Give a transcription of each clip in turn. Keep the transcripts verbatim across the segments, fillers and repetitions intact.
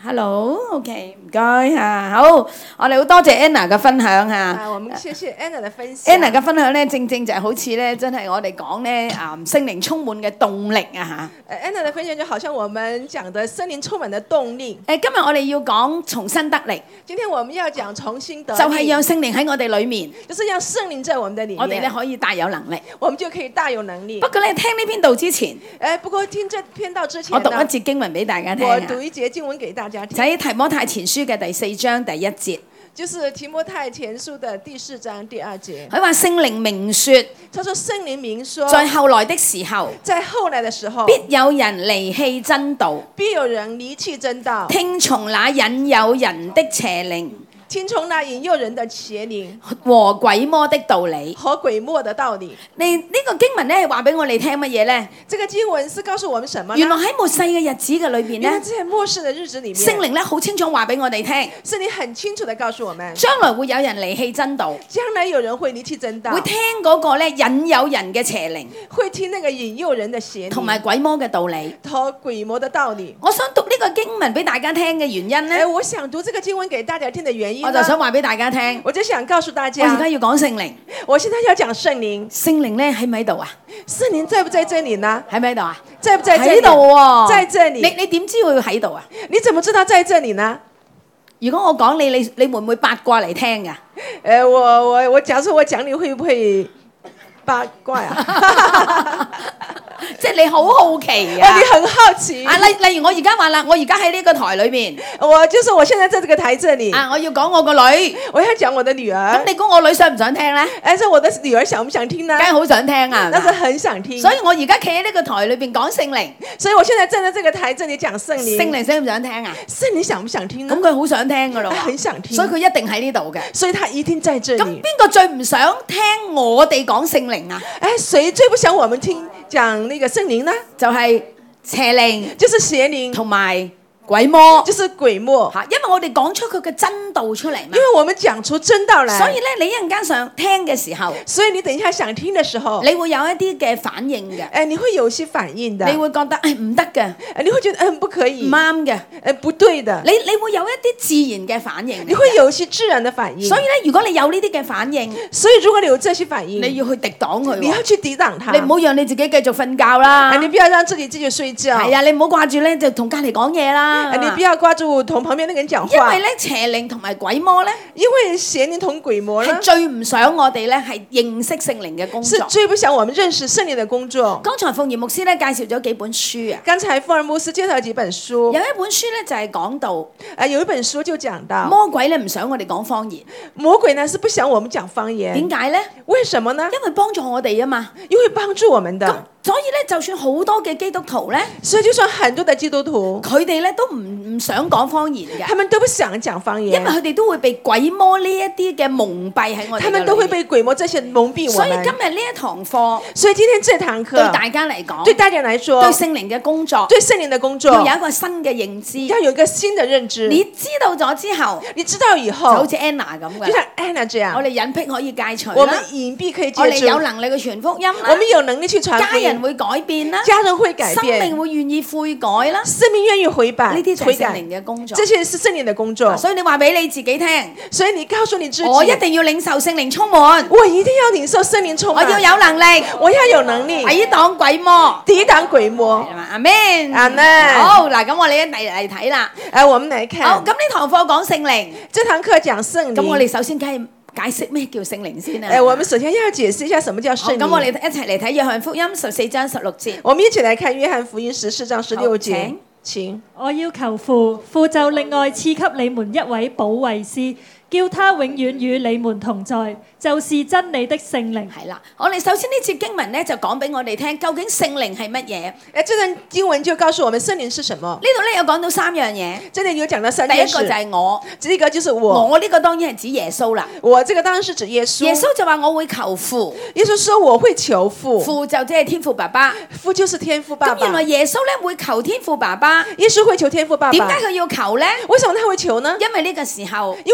Hello，OK，唔該嚇，好，我哋好多謝 Anna 嘅分享嚇。 啊，我們謝謝 Anna 的分享。 Anna 嘅分享咧，正正就係好似咧，真係我哋講咧啊，聖靈充滿嘅動力啊嚇。 誒 Anna 的分享就好像我們講的聖靈充滿的動力。 誒，今日我哋要講重新得力， 今天我們要講重新得力， 就係讓聖靈喺我哋裡面， 就是讓聖靈在我們的裡面， 我哋咧可以大有能力。 我們就可以大有能力。 不過咧，聽呢篇道之前， 誒，不過聽這篇道之前， 我讀一節經文俾大家聽啊， 我讀一節經文給大家聽， 就喺提摩太前書嘅第四章第一節。 就是提摩太前書的第四章第二節。 佢話聖靈明說， 他說聖靈明說， 在後來的時候， 在後來的時候， 必有人離棄真道， 必有人離棄真道， 聽從那引誘人的邪靈， 聽從那引誘人的邪靈和鬼魔的道理。 和鬼魔的道理。 你呢個經文咧係話俾我哋聽乜嘢咧？ 這個經文是告訴我們什麼呢？ 原來喺末世嘅日子嘅裏邊咧， 原來在末世的日子裡面， 聖靈咧好清楚話俾我哋聽， 聖靈很清楚地告訴我們， 將來會有人離棄真道， 將來有人會離棄真道， 會聽嗰個咧引誘人嘅邪靈， 會聽那個引誘人的邪靈， 同埋鬼魔嘅道理， 和鬼魔的道理。 我想讀呢個經文俾大家聽嘅原因咧， 我想讀這個經文給大家聽的原因， 我就想話俾大家聽， 我就想告訴大家， 我而家要講聖靈， 我現在要講聖靈， 聖靈咧喺唔喺度啊？ 聖靈在不在這裡呢？ 喺唔喺度啊？ 在不在這裡？ 喺度喎， 在這裡。 你你點知佢喺度啊？ 你怎麼知道在這裡呢？ 如果我講你，你你會唔會八卦嚟聽噶？ 誒，我我我，假設我講你會不會八卦啊？ 即係你好好奇啊！ 你很好奇啊！例例如我而家話啦，我而家喺呢個台裏邊， 我就是我現在在這個台這裡啊，我要講我個女， 我要講我的女兒。 咁你估我女想唔想聽咧？ 誒，這我的女兒想唔想聽呢？ 梗係好想聽啊！ 那是很想聽。 所以我而家企喺呢個台裏邊講聖靈， 所以我現在站在這個台這裡講聖靈。 聖靈想唔想聽啊？ 聖靈想唔想聽呢？ 咁佢好想聽噶咯， 很想聽， 所以佢一定喺呢度嘅。 所以他一定在這裡。 咁邊個最唔想聽我哋講聖靈啊？ 誒，誰最不想我們聽講那個聖靈呢？ 就係邪靈， 就是邪靈， 同埋鬼魔， 就是鬼魔嚇，因為我哋講出佢嘅真道出嚟嘛。 因為我們講出真道來， 所以咧，你一陣間想聽嘅時候， 所以你等一下想聽嘅時候， 你會有一啲嘅反應嘅。 誒，你會有些反應的， 你會覺得誒唔得嘅， 誒，你會覺得嗯不可以， 唔啱嘅， 誒不對的。 你你會有一啲自然嘅反應， 你會有一些自然的反應。 所以咧，如果你有呢啲嘅反應， 所以如果你有這些反應， 你要去抵擋佢， 你要去抵擋它， 你唔好讓你自己繼續瞓覺啦。 你不要讓自己繼續睡覺。 係啊，你唔好掛住咧就同隔離講嘢啦。 你不要掛住同旁邊那個人講話。 因為咧邪靈同埋鬼魔咧， 因為邪靈同鬼魔咧係最唔想我哋咧係認識聖靈嘅工作， 是最不想我們認識聖靈嘅工作。 剛才鳳儀牧師咧介紹咗幾本書啊。 剛才鳳兒牧師介紹幾本書， 有一本書咧就係講到， 誒有一本書就講到魔鬼咧唔想我哋講方言， 魔鬼呢是不想我們講方言。 點解咧？ 為什麼呢？ 因為幫助我哋啊嘛， 因為幫助我們的。 所以咧，就算好多嘅基督徒咧， 所以就算很多的基督徒， 佢哋咧都唔唔想講方言嘅， 他們都不想講方言， 因為佢哋都會被鬼魔呢一啲嘅蒙蔽喺我哋。 他們都會被鬼魔這些蒙蔽我們。 所以今日呢一堂課， 所以今天這堂課對大家嚟講， 對大家來說， 對聖靈嘅工作， 對聖靈的工作， 要有一個新嘅認知， 要有一個新的認知。 你知道咗之後， 你知道以後， 就好似 Anna 咁嘅， 就像 Anna 這樣， 我哋隱蔽可以戒除啦， 我們隱蔽可以戒除， 我哋有能力去傳福音啦， 我們有能力去傳福音， 家人會改變。 家人會改變， 生命會願意悔改啦， 生命願意悔改， 呢啲就係聖靈嘅工作， 這些是聖靈的工作。 所以你話俾你自己聽， 所以你告訴你自己， 我一定要領受聖靈充滿， 我一定要領受聖靈充滿， 我要有能力， 我要有能力抵擋鬼魔， 抵擋鬼魔。 阿們， 阿們。 好嗱，咁我哋一嚟嚟睇啦。 誒，我們嚟看。 好，咁呢堂課講聖靈， 這堂課講聖靈。 咁我哋首先梗係解釋咩叫聖靈先啊？ 誒，我們首先要解釋一下什麼叫聖靈。 咁我哋一齊嚟睇約翰福音十四章十六節。 我們一起來看約翰福音十四章十六節。請。 我要求父，父就另外賜給你們一位保惠師，叫他永遠與你們同在，就是真理的聖靈。 係啦，我哋首先呢節經文咧就講俾我哋聽，究竟聖靈係乜嘢？ 誒，這段經文就告訴我們聖靈是什麼。 呢度咧有講到三樣嘢， 這裡有講到三件事。 第一個就係我， 這個就是我。 我呢個當然係指耶穌啦。 我這個當然是指耶穌。 耶穌就話我會求父， 耶穌說我會求父。 父就即係天父爸爸， 父就是天父爸爸。 咁原來耶穌咧會求天父爸爸， 耶穌會求天父爸爸。 點解佢要求咧？ 為什麼他會求呢？ 因為呢個時候， 因為這個時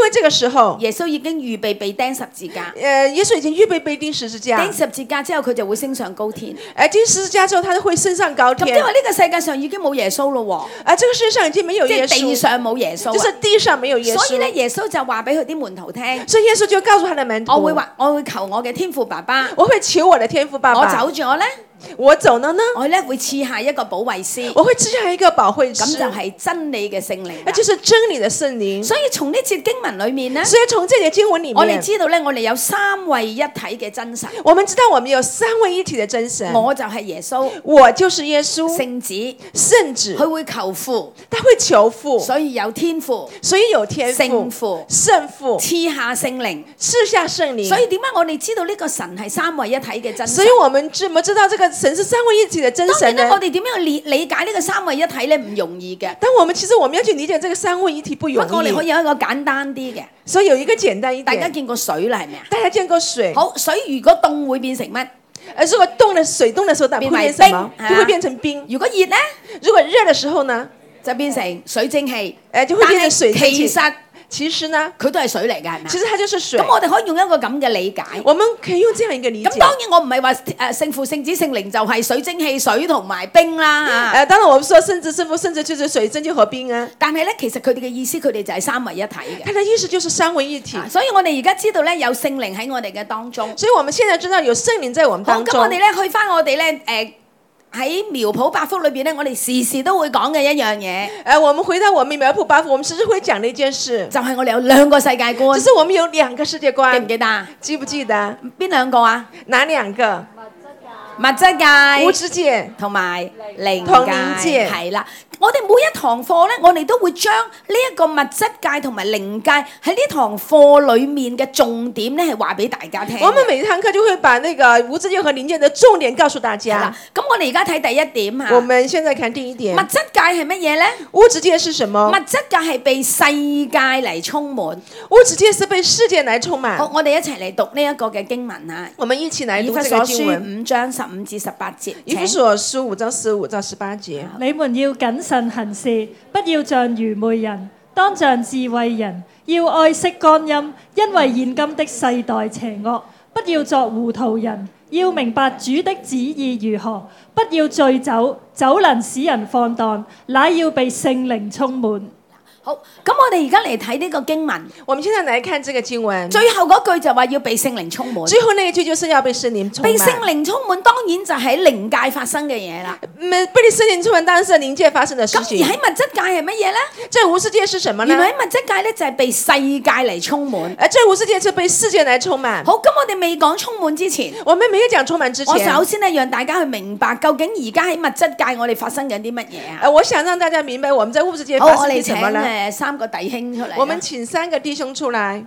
時候， 耶穌已經預備被釘十字架， 呃，耶穌已經預備被釘十字架。 釘十字架之後佢就會升上高天。 誒，釘十字架之後，他會升上高天。 咁因為呢個世界上已經冇耶穌咯喎， 啊，這個世界上已經沒有即耶穌， 係地上冇耶穌啊， 就是地上沒有耶穌。 所以咧耶穌就話俾佢啲門徒聽， 所以耶穌就告訴他的門徒， 我會話我會求我嘅天父爸爸， 我會求我的天父爸爸， 我走住我咧， 我走了呢， 我咧會賜下一個保惠師， 我會賜下一個保惠師， 咁就係真理嘅聖靈啦。 那就是真理的聖靈。 所以從呢節經文裏面咧， 所以從這節經文裏我哋面， 知道咧，我哋有三位一體嘅真神， 我們知道我們有三位一體的真神。 我就係耶穌， 我就是耶穌， 聖子， 聖子， 佢會求父， 他會求父， 所以有天父、 所以有天聖父、 父、 聖父賜下聖靈。 賜下聖靈。 所以點解我哋知道呢個神係三位一體嘅真神？ 所以我們怎麼知道這個神是三位一體的真當然咧， 神呢？ 我哋點樣理理解呢個三位一體咧？唔容易嘅。 但我們其實我們要去理解這個三位一體不容不過我哋可以易。 有一個簡單啲嘅， 所以有一個簡單一點， 大家見過水啦，係咪啊？ 大家見過水。 好，水如果凍會變成乜？ 呃，如果凍的水凍的時候，它會變為變什麼？ 冰， 就會變成冰。 如果熱咧， 如果熱的時候呢， 就變成水蒸氣。 誒就會變成水蒸氣。 其實其實呢， 佢都係水嚟㗎，係咪啊？ 其實它就是水。 咁我哋可以用一個咁嘅理解。 我們可以用這樣一個理解。 咁當然我唔係話誒聖父、聖子、聖靈就係水蒸氣、水同埋冰啦嚇。 誒，當然我們說聖子、聖父、聖子就是水蒸氣和冰啊。 但係咧，其實佢哋嘅意思，佢哋就係三位一體嘅。 它的意思就是三位一體。 所以我哋而家知道咧，有聖靈喺我哋嘅當中。 所以我們現在知道有聖靈在我們好， 當中。 咁我哋咧去翻我哋咧誒喺苗圃八福裏邊咧，我哋時時都會講嘅一樣嘢， 誒，我們回到我們苗圃八福，我們時時會講的一件事， 就係我哋有兩個世界觀， 就是我們有兩個世界觀， 記唔記得啊？ 記不記得？ 邊兩個啊？ 哪兩個？ 物質界、 物質界同埋靈同靈界， 係啦。我哋每一堂課咧，我哋都會將呢一個物質界同埋靈界喺呢堂課裏面嘅重點咧，係話俾大家聽。 我們每一堂課就會把那個物質界和靈界的重點告訴大家。 係啦，咁我哋而家睇第一點嚇。 我們現在看第一點。 物質界係乜嘢咧？ 物質界是什麼？ 物質界係被世界嚟充滿。 物質界是被世界來充滿。 好，我哋一齊嚟讀呢一個嘅經文嚇。 我們一起來讀以弗這所書個經文。 五章十五至十八節。 以弗所書五章十五到十八節。 你們要謹慎行事，不要像愚昧人，當像智慧人，要愛惜光陰，因為現今的世代邪惡。不要作糊塗人，要明白主的旨意如何。不要醉酒，酒能使人放蕩，乃要被聖靈充滿。 好，咁我哋而家嚟睇呢個經文， 我們現在來看這個經文。 最後嗰句就話要被聖靈充滿。 最後那一句就是要被聖靈充滿。 被聖靈充滿，當然就喺靈界發生嘅嘢啦。 被聖靈充滿，當然是靈界發生的事咁而情。 喺物質界係乜嘢咧？ 這物質界是什麼呢？ 原來喺物質界咧就係被世界嚟充滿。 誒，這物質界是被世界來充滿。 好，咁我哋未講充滿之前， 我們沒有講充滿之前， 我首先咧讓大家去明白究竟而家喺物質界我哋發生緊啲乜嘢啊？ 誒，我想讓大家明白我們在物質界好，我發生啲哋請什麼呢？ 誒三個弟兄出嚟。 我們請三個弟兄出來。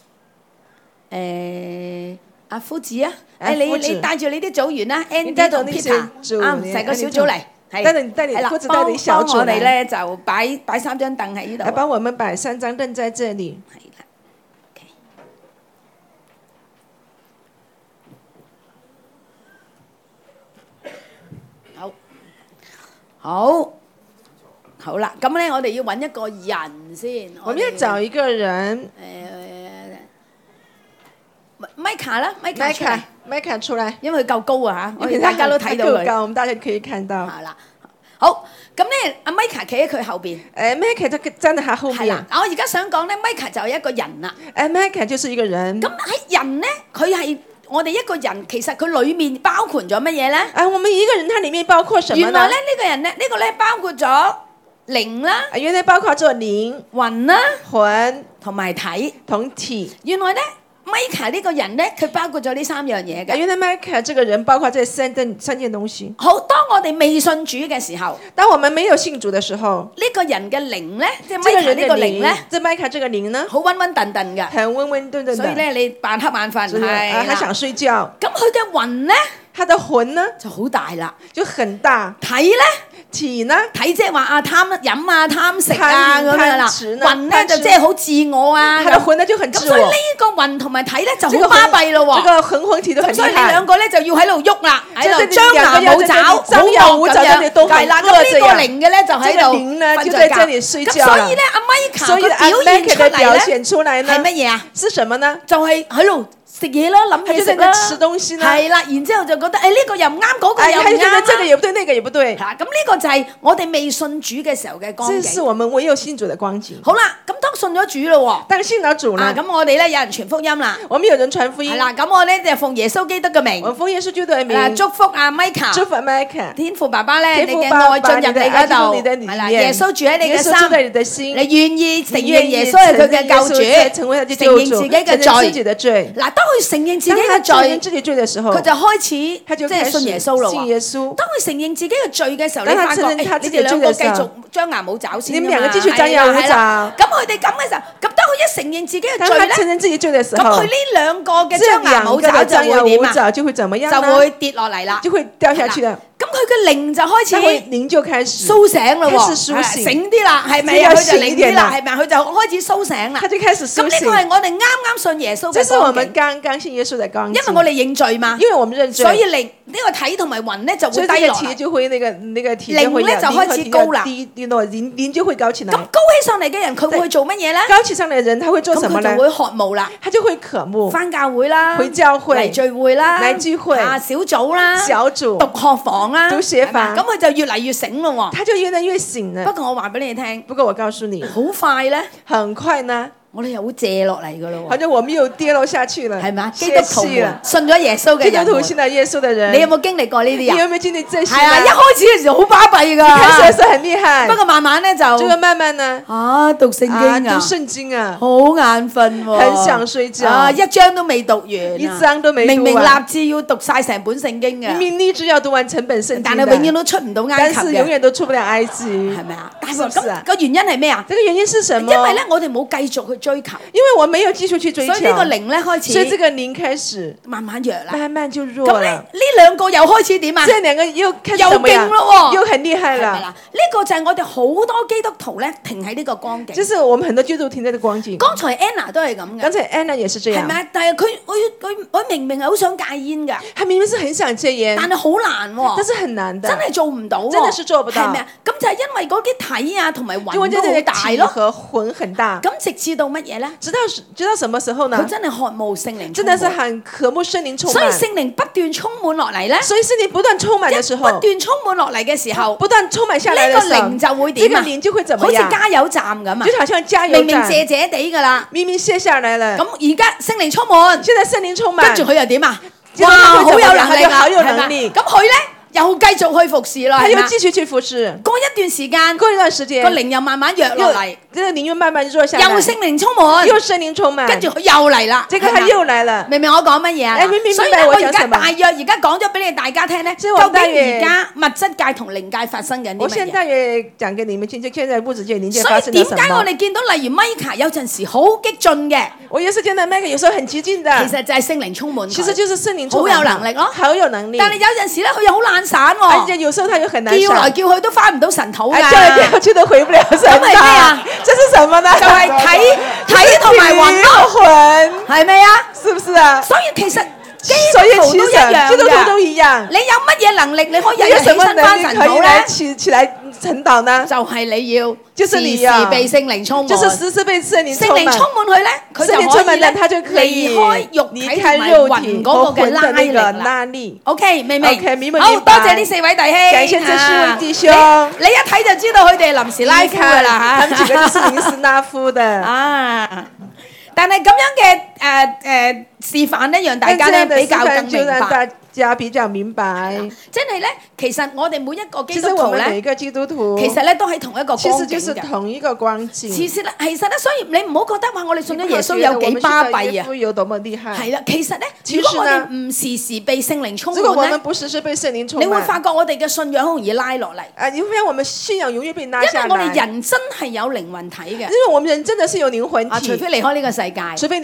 誒，阿夫子啊， 阿誒你夫子你帶住你啲組員啦你帶 ，Andy 同住你 Peter， 組啱你成個小 Andy 組嚟，係帶你帶你係啦夫子帶你小組幫幫我哋嚟咧就擺擺三張凳喺呢度。 來幫我們擺三張凳在這裡。 係啦，OK，好，好，好啦，咁咧我哋要揾一個人先。 我們要找一個人。 誒，Micah 啦，Micah 出嚟， Micah，Micah 出來， 因為佢夠高啊嚇，我因為哋大家都睇到佢。 他夠高，我們大家可以看到。 係啦，好，咁咧阿 Micah 企喺佢後邊。 誒，Micah 就站在他後面係啦。，我而家想講咧，Micah 就係一個人啦。 誒，Micah就是一個人。 咁喺人咧，佢係我哋一個人，其實佢裡面包括咗乜嘢咧？ 啊，我們一個人，它裡面包括什麼呢？ 原來咧呢個人咧，呢個咧包括咗靈啦、 啊，原來包括咗靈、 魂啦魂同埋體。 同體。 原來咧 Micah 呢個人咧，佢包括咗呢三樣嘢啊， 嘅。 原來 Micah 這個人包括這三件三件東西。 好，當我哋未信主嘅時候， 當我們沒有信主的時候， 呢個人嘅靈咧，即係這個 Micah 人的呢個靈靈咧，， 這 Micah 這個靈呢， 好溫溫頓頓嘅， 很溫溫頓頓的， 所以咧你扮黑眼瞓是啊， 係他想啦。 睡覺。 咁佢嘅魂咧他的魂呢就好大啦， 就很大， 體咧體呢？ 體即係話啊貪飲啊貪食啊咁樣啦， 貪食呢魂咧貪食就即係好自我啊。 他的魂呢就很咁自我。 所以呢個魂同埋體咧就這個好巴閉咯喎。 這個魂魂體都很咁所以厲害。 你兩個咧就要喺度喐啦，喺度即係張牙舞爪，好張牙舞爪惡咁樣。 你都係啦，咁呢個靈嘅咧就喺度這個靈呢瞓着就在這覺。 裡睡咁覺啦所以咧，阿 Micah 所以個表現 Micah 出的表嚟咧現出來呢係乜嘢啊？ 是什麼呢？ 就係喺度食嘢啦，諗他就嘢食啦， 在那吃東西呢。 係啦，然之後就覺得誒呢個又唔啱，嗰個哎， 又唔他就覺得啱這個也不對，那個也不對。 啦。嗱，咁呢個就係我哋未信主嘅時候嘅光這是景。 我們唯有信主的光景。 好啦，咁當信咗主咯但信了主喎，啊呢， 咁我哋咧有人傳福音啦， 我們有人傳福音係，啦，咁我咧就奉耶穌基督嘅名我，奉耶穌基督的啊名， 祝福阿 Micah。 祝福 Micah， 天父爸爸咧，你嘅天父爸爸愛進入你嗰度， 你的愛進入你的係啦， 裡面耶穌住喺你嘅耶穌住在你心， 的心， 你願意承你認耶穌係佢嘅救主， 成為他的承救主， 認自己嘅承認自己罪。 的罪。 嗱，當佢承認自己當他嘅罪， 承認自己罪的時候， 佢就開始他就即係信耶穌咯喎。 信耶穌。 當佢承認自己嘅罪嘅時候，你當他發覺承認他自己誒你哋兩個繼續罪嘅時候張牙舞爪先㗎嘛。 你們兩個繼續張牙舞爪係啦咁佢哋咁嘅時候，咁當佢一承認自己嘅當罪咧， 他承認自己罪的時咁候佢，呢兩個嘅這張牙兩個舞爪就的張牙會點啊？ 舞爪就會怎麼樣呢？ 就會跌落嚟啦， 就會掉下去了。 咁佢嘅靈就開他會始靈就開始甦醒咯喎， 開始甦醒係醒啲啦，係咪啊？ 這個佢就醒一點靈啲啦， 啦係咪啊？佢就開始甦醒啦他。就開始甦醒咁呢個。係我哋啱啱信耶穌這是我們嘅光景， 剛剛信耶穌的光景， 因為我哋認罪嘛， 因為我們認罪， 所以靈呢個體同埋魂咧就所以會低落嚟。 這個體就會那個那個體靈會呢就開始高啦低低落靈靈就會高起來。 咁高起上嚟嘅人，佢會做乜嘢咧？ 高起上嚟的人，他會做什麼呢咁佢就？會渴慕啦， 他就會渴慕翻教會啦， 回教會嚟聚會啦， 嚟聚會啊小組啦， 小組， 讀學房啦， 讀學房係咪咁佢就越嚟越醒咯喎。 他就越來越醒了。 不過我話俾你聽， 不過我告訴你， 好快咧， 很快呢， 我哋又會借落嚟噶咯喎。 好像我們又跌落下去了， 係咪啊？基歇督徒們息了。 信咗耶穌嘅基督徒人們， 信了耶穌的人， 你有冇經歷過呢啲啊？ 你有沒有經歷這些係啊，一呢？ 開始嘅時候好巴閉㗎， 開始的時候很厲害不，過慢慢咧就這個慢慢呢， 啊讀聖經啊，讀啊， 聖經啊， 好眼瞓喎， 很想睡覺啊，一章都未讀完啊， 一章都未讀完明明立志要讀晒成本聖經嘅， 明明立志要讀完成本聖經的， 但係永遠都出唔到埃但及嘅， 是永遠都出不了埃及， 係咪啊？但係是不是啊咁個原因係咩啊？ 這個原因是什麼？ 因為咧，我哋冇繼續去追求， 因為我沒有繼續去追求， 所以呢個靈咧開始所以這個靈開始慢慢弱啦。 慢慢就弱咁咧了。 呢兩個又開始點啊？ 這兩個又開始又怎麼樣勁咯喎又很厲害係咪了。 啦？呢個就係我哋好多基督徒咧停喺呢個光景。 就是我們很多基督徒停在這個光景。 剛才 Anna 都係咁嘅， 剛才 Anna 也是這樣， 係咪啊？但係佢佢佢佢明明係好想戒煙㗎， 他明明是很想戒煙， 但係好難喎， 但是很難的， 真係做唔到喎， 真的是做不到係咪啊？咁就係因為嗰啲體啊同埋因為魂都好這個大咯。 體和魂很大。 咁直至到乜嘢咧？ 直到直到什麼時候佢呢？ 真係渴慕聖靈充滿， 真的是很渴慕聖靈充所以滿， 聖靈不斷充滿落嚟咧， 所以聖靈不斷充滿的時一候， 不斷充滿落嚟嘅時候， 不斷充滿下來呢個的時候， 靈就會這點啊？ 個靈就會怎麼好似樣？ 加油站咁啊！ 就好像加油明明站， 謝謝地㗎啦， 明明卸下來了， 咁而家聖靈充滿， 現在聖靈充滿， 跟住佢又點啊？ 接哇， 着他會怎麼樣好有能力啊， 他就好有係咪能力咁佢咧又繼續去服侍啦，係咪啊他又繼續去服侍。 過一段時間， 過一段時間， 個靈又慢慢弱落嚟， 這個靈又慢慢弱下來， 又聖靈充滿， 又聖靈充滿， 跟住佢又嚟啦。 這個他係咪啊又來了。 明唔明我講乜嘢啊？ 誒明明所以明白我咧我而家講什麼大約而家講咗俾你大家聽咧，究所以我大竟約而家物質界同靈界發生緊啲乜嘢？ 我現在也講給你們聽，就現在物質界、靈界所發生了什以點解我麼？ 哋見到例如 Micah 有陣時好激進嘅， 我也是見到那個有時候很激進的， 其實就係聖靈充滿佢， 其實就是聖靈充好滿他有能力咯。 好有能力。 但係有陣時咧，佢又好懶散而且喎， 有時候他又很難叫來想， 叫去都翻唔到神土哎叫來㗎， 叫去都回不了神咁係咩啊堂。這是什麼呢？ 就係體體同埋魂咯， 魂， 係咪啊？ 是不是啊？ 所以其實基所以督徒其都一樣實基督徒都㗎。 一樣。 你有乜嘢能力，你可以你日日起有什麼能身翻神力可以來土咧？ 起起來晨禱呢？ 就係你要就是你時要時被聖靈充滿， 就是時時被聖靈聖充滿。 靈充滿佢咧，佢聖靈就可以咧充滿了，他就可以離開肉體同離開埋肉體和魂嗰個嘅魂拉力的那個啦。 拉力。 OK，明唔明 OK，明唔明好， 明白多謝呢四位弟兄， 感謝這四位弟兄啊你你一睇就知道佢哋係臨時拉夫噶啦他們幾個就是臨時拉夫的。 啊！但係咁樣嘅誒誒示範咧，讓大家咧比較更明白。 大家比較明白。 真係咧，其實我哋每一個基其實我督徒咧， 們每一個基督徒， 其實咧都喺同一個其實就是光景嘅。 同一個光景。 其實咧，其實咧，所以你唔好覺得話我哋信咗耶穌你有幾巴不要覺得我們信了耶閉啊！ 穌有多麼厲害。 係啦，其實咧， 其實如果我呢哋唔時時被聖靈充如果我們滿咧， 不時時被聖靈充滿， 你會發覺我哋嘅信仰好容易拉落嚟， 啊，你會發現我們信仰永遠被拉因為我下來。 哋人真係有靈魂體嘅因為我們人真的是有靈魂啊， 體， 除非離開呢個世界。 除非離開這個世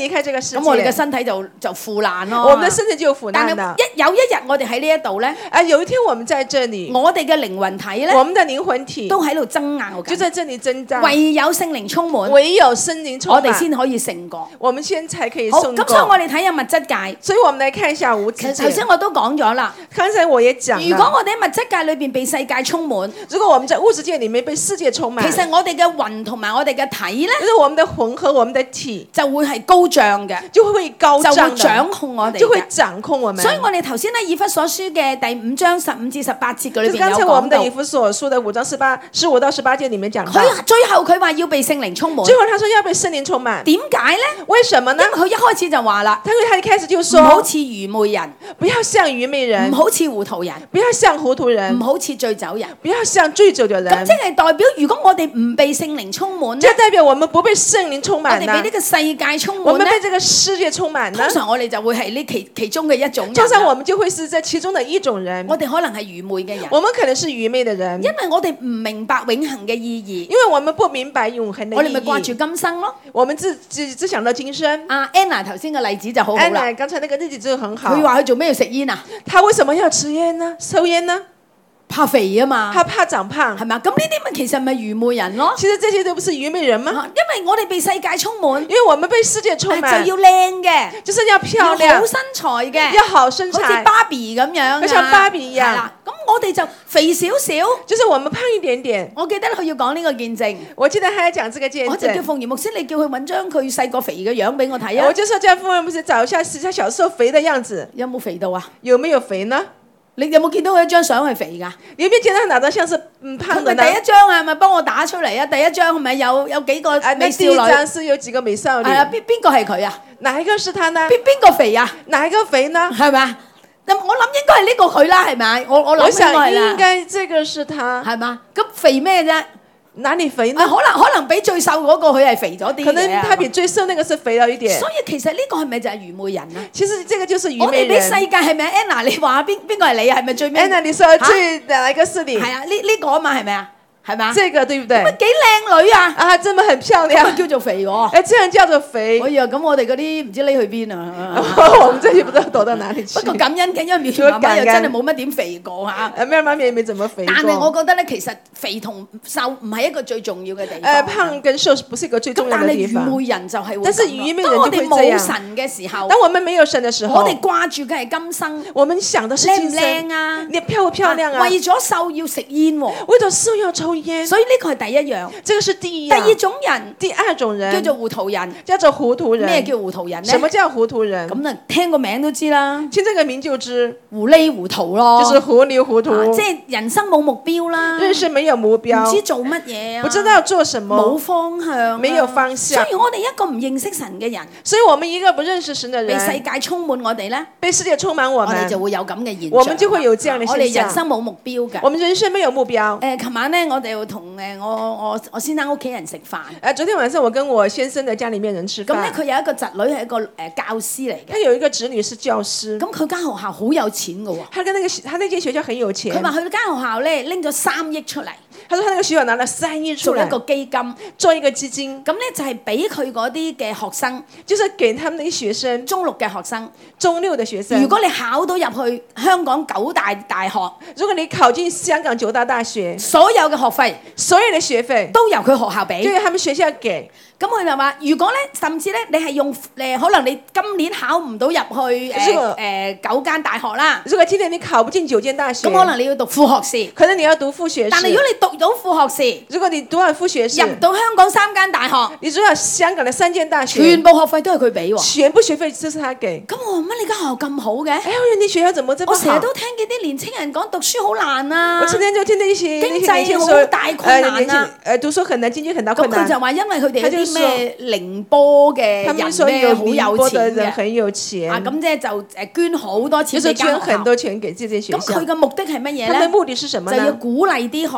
世咁我哋嘅界， 身體就就腐爛咯。 我們的身體就腐但係爛了。 一有一日我哋喺呢一度咧， 啊，有一天我們在這裡， 我哋嘅靈魂體咧我們的靈魂體都喺度爭拗緊， 就在這裡掙扎， 唯有聖靈充滿， 唯有聖靈充我哋滿， 先可以勝過。 我們先才可以好， 勝咁所以我過。 哋睇下物質界。 所以我們來看一下無其質界。 實頭先我都講咗啦， 剛才我也講如果了， 我哋喺物質界裏邊被世界充滿， 如果我們在物質界裡面被世界充滿， 其實我哋嘅魂同埋我哋嘅體咧， 就是我們的魂和我們的體就會係高漲嘅， 就會高就會漲掌的， 控我哋就會嘅。 掌控我們。 所以我哋頭先喺以弗所書嘅第五章十五至十八節嘅裏就是邊有講剛才我們的以到， 弗所書的五章十八十五到十八節裡面講到， 佢最後佢話要被聖靈充滿， 最後他說要被聖靈充滿， 點解咧？ 為什麼呢？ 因為佢一開始就話啦， 他他一開始就唔好說， 似愚昧人， 不要像愚昧人唔，好似糊塗人， 不要像糊塗人唔，好似醉酒人。 不要像醉酒的咁人即。係代表，如果我哋唔被聖靈充滿咧， 這代表我們不被聖靈充我滿呢哋俾呢，個世界充滿咧我們被，這個世界充滿呢通，常我哋就會係呢其其中嘅一種人通常我啦。 們就會是這其中的一種人。 我哋可能係愚昧嘅人， 我們可能是愚昧的人， 因為我哋唔明白永恆嘅意義， 因為我們不明白永恆的意我哋咪掛住義， 今生咯。 我們只只只想到今生。 阿 Anna 頭先嘅例子就好好啦， 安娜剛才那個日子就很好佢，話佢做咩要食煙啊？ 他為什麼要吃煙呢？抽煙呢？ 怕肥啊嘛， 他怕長胖係。咪啊？咁呢啲咪其實咪愚昧人咯。 其實這些都不是愚昧人嗎？ 啊因為我哋被世界充滿， 因為我們被世界充滿， 就要靚嘅， 就是要漂要亮好，身材嘅， 要好身好似材， 芭比咁樣啊， 好似芭比一樣係啦。咁我哋就肥少少。 就是我們胖一點點。 我記得佢要講呢個見證， 我記得他在講這個見我就叫證， 鳳儀牧師，你叫佢揾張佢細個肥嘅樣俾我睇啊我。就說叫婦人牧師找一下他小時候肥的樣子， 有冇肥到啊？ 有沒有肥呢？ 你有冇見到佢一張相係肥㗎？ 你有沒有見到他哪張像是嗯佢胖的呢？ 咪第一張啊，咪幫我打出嚟啊！第一張係咪有有幾個啊，那美少第一張女？ 是有幾個美少女係，啊，邊邊個係佢啊？ 哪一個是他呢？ 邊邊個肥啊？ 哪一個肥呢？ 係咪啊？咁我諗應該係呢個佢啦，係咪？我我我諗應該想應係啦， 該這個是他， 係嘛？咁肥咩啫？ 哪裡肥啊， 呢？ 可能可能比最瘦嗰個佢係肥咗啲可能嘅他比最瘦那個是肥了一點所。以其實呢個係咪就係愚昧人啊？ 其實這個就是愚我昧人。 哋俾世界係咪 Anna？你話邊邊個係你啊？係咪最尾？ Anna，你說最哪一個是你？ 係啊，呢呢個啊嘛，係咪啊？係咪啊？ 這個對不對？ 乜幾靚女啊？ 啊，這麼很漂咁亮咪，叫做肥喎。 哎，這樣叫做肥。 哎呀，咁我哋嗰啲唔知匿去邊啊！ 我們這些不知道躲到哪裡去不。過感恩嘅，因為苗條媽媽又真係冇乜點肥過嚇。 呃，妹兒媽咪也沒怎麼肥過。 但係我覺得咧，其實肥同瘦唔係一個最重要嘅地方。 呃，胖跟瘦不是一個最重要咁但係愚的地方。 昧人就係會但是咁咯當我愚昧人就會哋冇這樣神嘅時候， 當我們沒有神的時候， 我哋掛住嘅係今生， 我們想的是靚唔今生， 靚啊？ 你漂不漂亮啊？ 為咗瘦要食煙喎， 為咗瘦要抽煙， 所以呢個係第一樣。 這個是第一第二樣。 種人第二種人叫做糊塗人。 叫做糊塗人。 咩叫糊塗人咧？ 什麼叫糊塗人？ 咁啊，聽個名都知啦， 聽這個名就知， 糊裡糊塗咯， 就是糊裡糊塗， 啊即係人生冇目標啦， 認識沒有目唔知標， 做乜嘢啊， 不知道做什冇麼， 方向啊， 沒有方向所以我哋一個唔認識神嘅人， 所以我們一個不認識神的被世人， 界充滿我哋咧， 被世界充滿我我哋就們， 會有咁嘅現象。 我們就會有這樣的我哋現象人生冇目標嘅。 我們人生沒有目標。 誒，琴晚咧，我哋要同誒我我我先生屋企人食飯， 呃，昨天晚上我跟我先生的家裡面人吃咁咧飯， 佢有一個侄女係一個誒教師嚟嘅， 他有一個侄女是教師， 咁佢間學校好有錢嘅喎。 他跟那個他那間學校很有錢佢，話佢間學校咧拎咗三億出嚟他說他那個學校拿了三億出來做一個基金， 做一個基金， 咁咧就係俾佢嗰啲嘅學生， 就是給他們的學生， 中六嘅學生， 中六的學生， 如果你考到入去香港九大大學， 如果你考進香港九大大學， 所有嘅學費所有的學費都由佢學校俾就。由他們學校給。 咁佢就話：如果咧，甚至咧，你係用誒，可能你今年考唔到入去誒呢個誒九間大學啦， 如果今年你考不進九間大學， 咁可能你要讀副學士。 可能你要讀副學士。 但係如果你讀到副學士， 如果你讀完副學士， 入到香港三間大學， 你知道香港的三間大學， 全部學費都係佢俾喎。 全部學費都是他給。 咁我話乜你間學校咁好嘅？ 哎呀，你學校怎麼這麼好？ 我成日都聽見啲年青人講讀書好難啊。 我成天就聽到一些經濟那些年輕人好說大困難啊呃年輕呃讀書很難，經濟很大困難。 咁佢就話因為佢哋他就有啲咩寧波嘅他們說人咧好有寧有波的錢嘅， 人很有錢， 啊咁即係就誒捐好多錢就是俾間學校捐很。多錢給這間學校。 咁佢嘅目的係乜嘢他們的咧？ 目的是什麼就要呢？ 鼓勵啲學生咧就是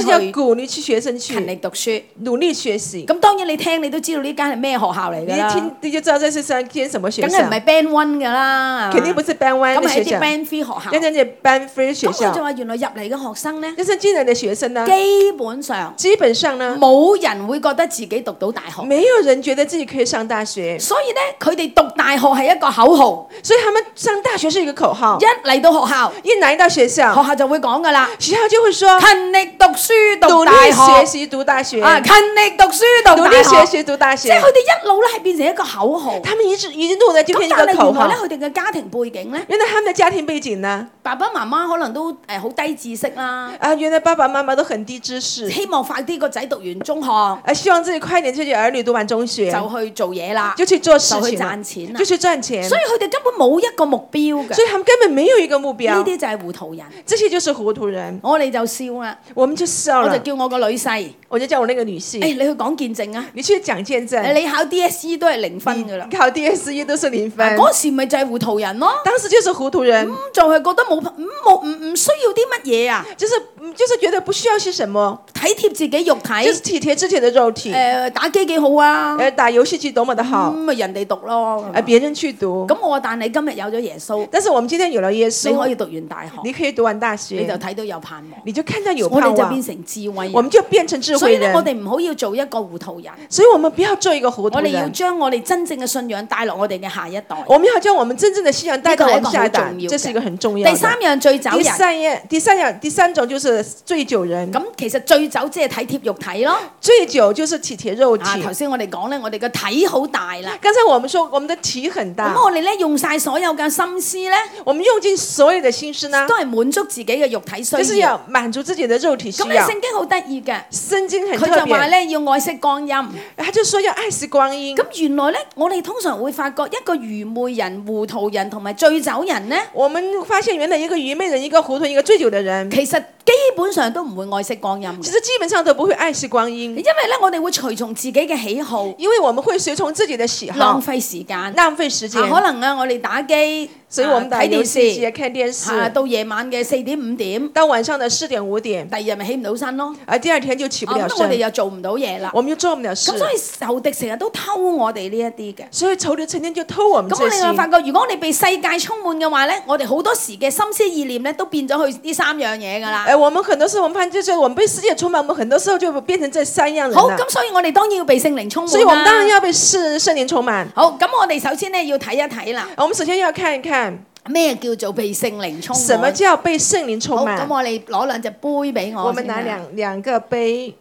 是要去鼓勵去學生勤力去讀書。 努力學習。 咁當然你聽你都知道呢間係咩學校嚟你㗎啦， 一聽你就知道這是上間什麼學校梗係唔，係 Band One 㗎啦， 肯定不是 Band One 咁係一啲的學校， Band Three 學校。 那那些 Band Three 學咁佢就校。 話原來入嚟嘅學生咧， 但是進來的學生呢， 基本上基本上呢， 冇人會覺得自己讀到大學， 沒有人覺得自己可以上大學， 所以咧佢哋讀大學係一個口號， 所以他們上大學是一個口號。 一嚟到學校， 一來到學校， 學校就會講㗎啦， 學校就會說勤力讀書努力讀大學， 學習讀大學， 啊勤力讀書讀努力學大學， 習讀大學。 即係佢哋一路咧係變成一個口號。 他們一直一路呢就咁變一個口號但係原來咧。佢哋嘅家庭背景咧， 原來他們的家庭背景呢？ 爸爸媽媽可能都誒好低知識啦， 啊，原來爸爸媽媽都很低知識， 希望快啲個仔讀完中學啊，希望自己快點自己兒女讀完中學就去做嘢啦， 就去做事就去情了， 賺錢啦就。去賺錢。 所以佢哋根本冇一個目標嘅， 所以他們根本沒有一個目呢標， 啲就係糊塗人。 這些就是糊塗人。 我哋就笑啦， 我們就笑了， 我就叫我個女婿， 我就叫我那個女誒、 婿， 你去講見證啊！ 你去講見證， 你考 D S E 都係零分噶啦， 考 D S E 都是零分。 嗰時咪就係糊塗人咯， 當時就是糊塗人， 咁就係覺得冇唔冇唔唔需要啲乜嘢啊， 就是就是覺得不需要些什麼， 體貼自己肉體， 就是體貼自己的肉體。 誒、打機幾好啊， 呃，打遊戲機多麼的咁好， 咪、人哋讀咯。 呃，別人去讀。 咁我話但你今日有咗耶穌， 但是我們今天有了耶穌， 你可以讀完大學， 你可以讀完大你就學， 睇到有盼望， 你就看到有盼望我哋就變，成智慧人。 我們就變成智慧所以咧，我人。 哋唔好要做一個糊塗人， 所以我們不要做一個糊塗我哋要人， 將我哋真正嘅信仰帶落我哋嘅下一代。 我們要將我們真正的信仰帶到我們下一代呢個係一個好重要，嘅這是一個很重要的。 第三樣醉酒第人， 三樣，第三樣，第三種就是醉酒人。 咁其實醉酒即係體貼肉體咯。 醉酒就是體貼肉體。 啊，頭先我哋講咧，我哋嘅體好大啦。 剛才我們說我們的體很大， 咁我哋咧用晒所有嘅心思咧， 我們用盡所有的心思呢都，係滿足自己嘅肉體需就是要。 要滿足自己的肉體需咁咧要。 聖經好得意嘅， 聖經很特佢就話別， 咧要愛惜光陰。 他就說要愛惜光陰。 咁原來咧，我哋通常會發覺一個愚昧人、糊塗人同埋醉酒人咧， 我們發現原來一個愚昧人、一個糊塗、一個醉酒的人， 其實基本上都唔會愛惜光陰嘅， 其實基本上都不會愛惜光陰， 因為咧我哋會隨從自己嘅喜好， 因為我們會隨從自己的喜好浪，費時間。 浪費時間。 啊，可能啊，我哋打機， 所以我們打啊睇電遊戲機、 視， 看電視， 啊，到夜晚嘅四點五點， 到晚上的四點五點， 第二日咪起唔到身咯。 而第二天就起不了啊咁我哋身， 又做唔到嘢啦。 我們就做不了事咁。所以仇敵成日都偷我哋呢一啲嘅。 所以仇敵成天就偷我們這咁我哋就發些。 覺，如果我哋被世界充滿嘅話咧，我哋好多時嘅心思意念咧都變咗去呢三樣嘢㗎啦。 哎，我們很多時候，我們發現就是我們被世界充滿，我們很多時候就變成這三樣人好， 了。 咁所以我哋當然要被聖靈充滿啦。 所以我們當然要被聖聖靈充滿。 好，咁我哋首先咧要睇一睇啦， 我們首先要看一看咩叫做被聖靈充滿？ 什麼叫被聖靈充好， 滿。 咁我哋攞兩隻杯俾我。 我們拿兩兩個杯，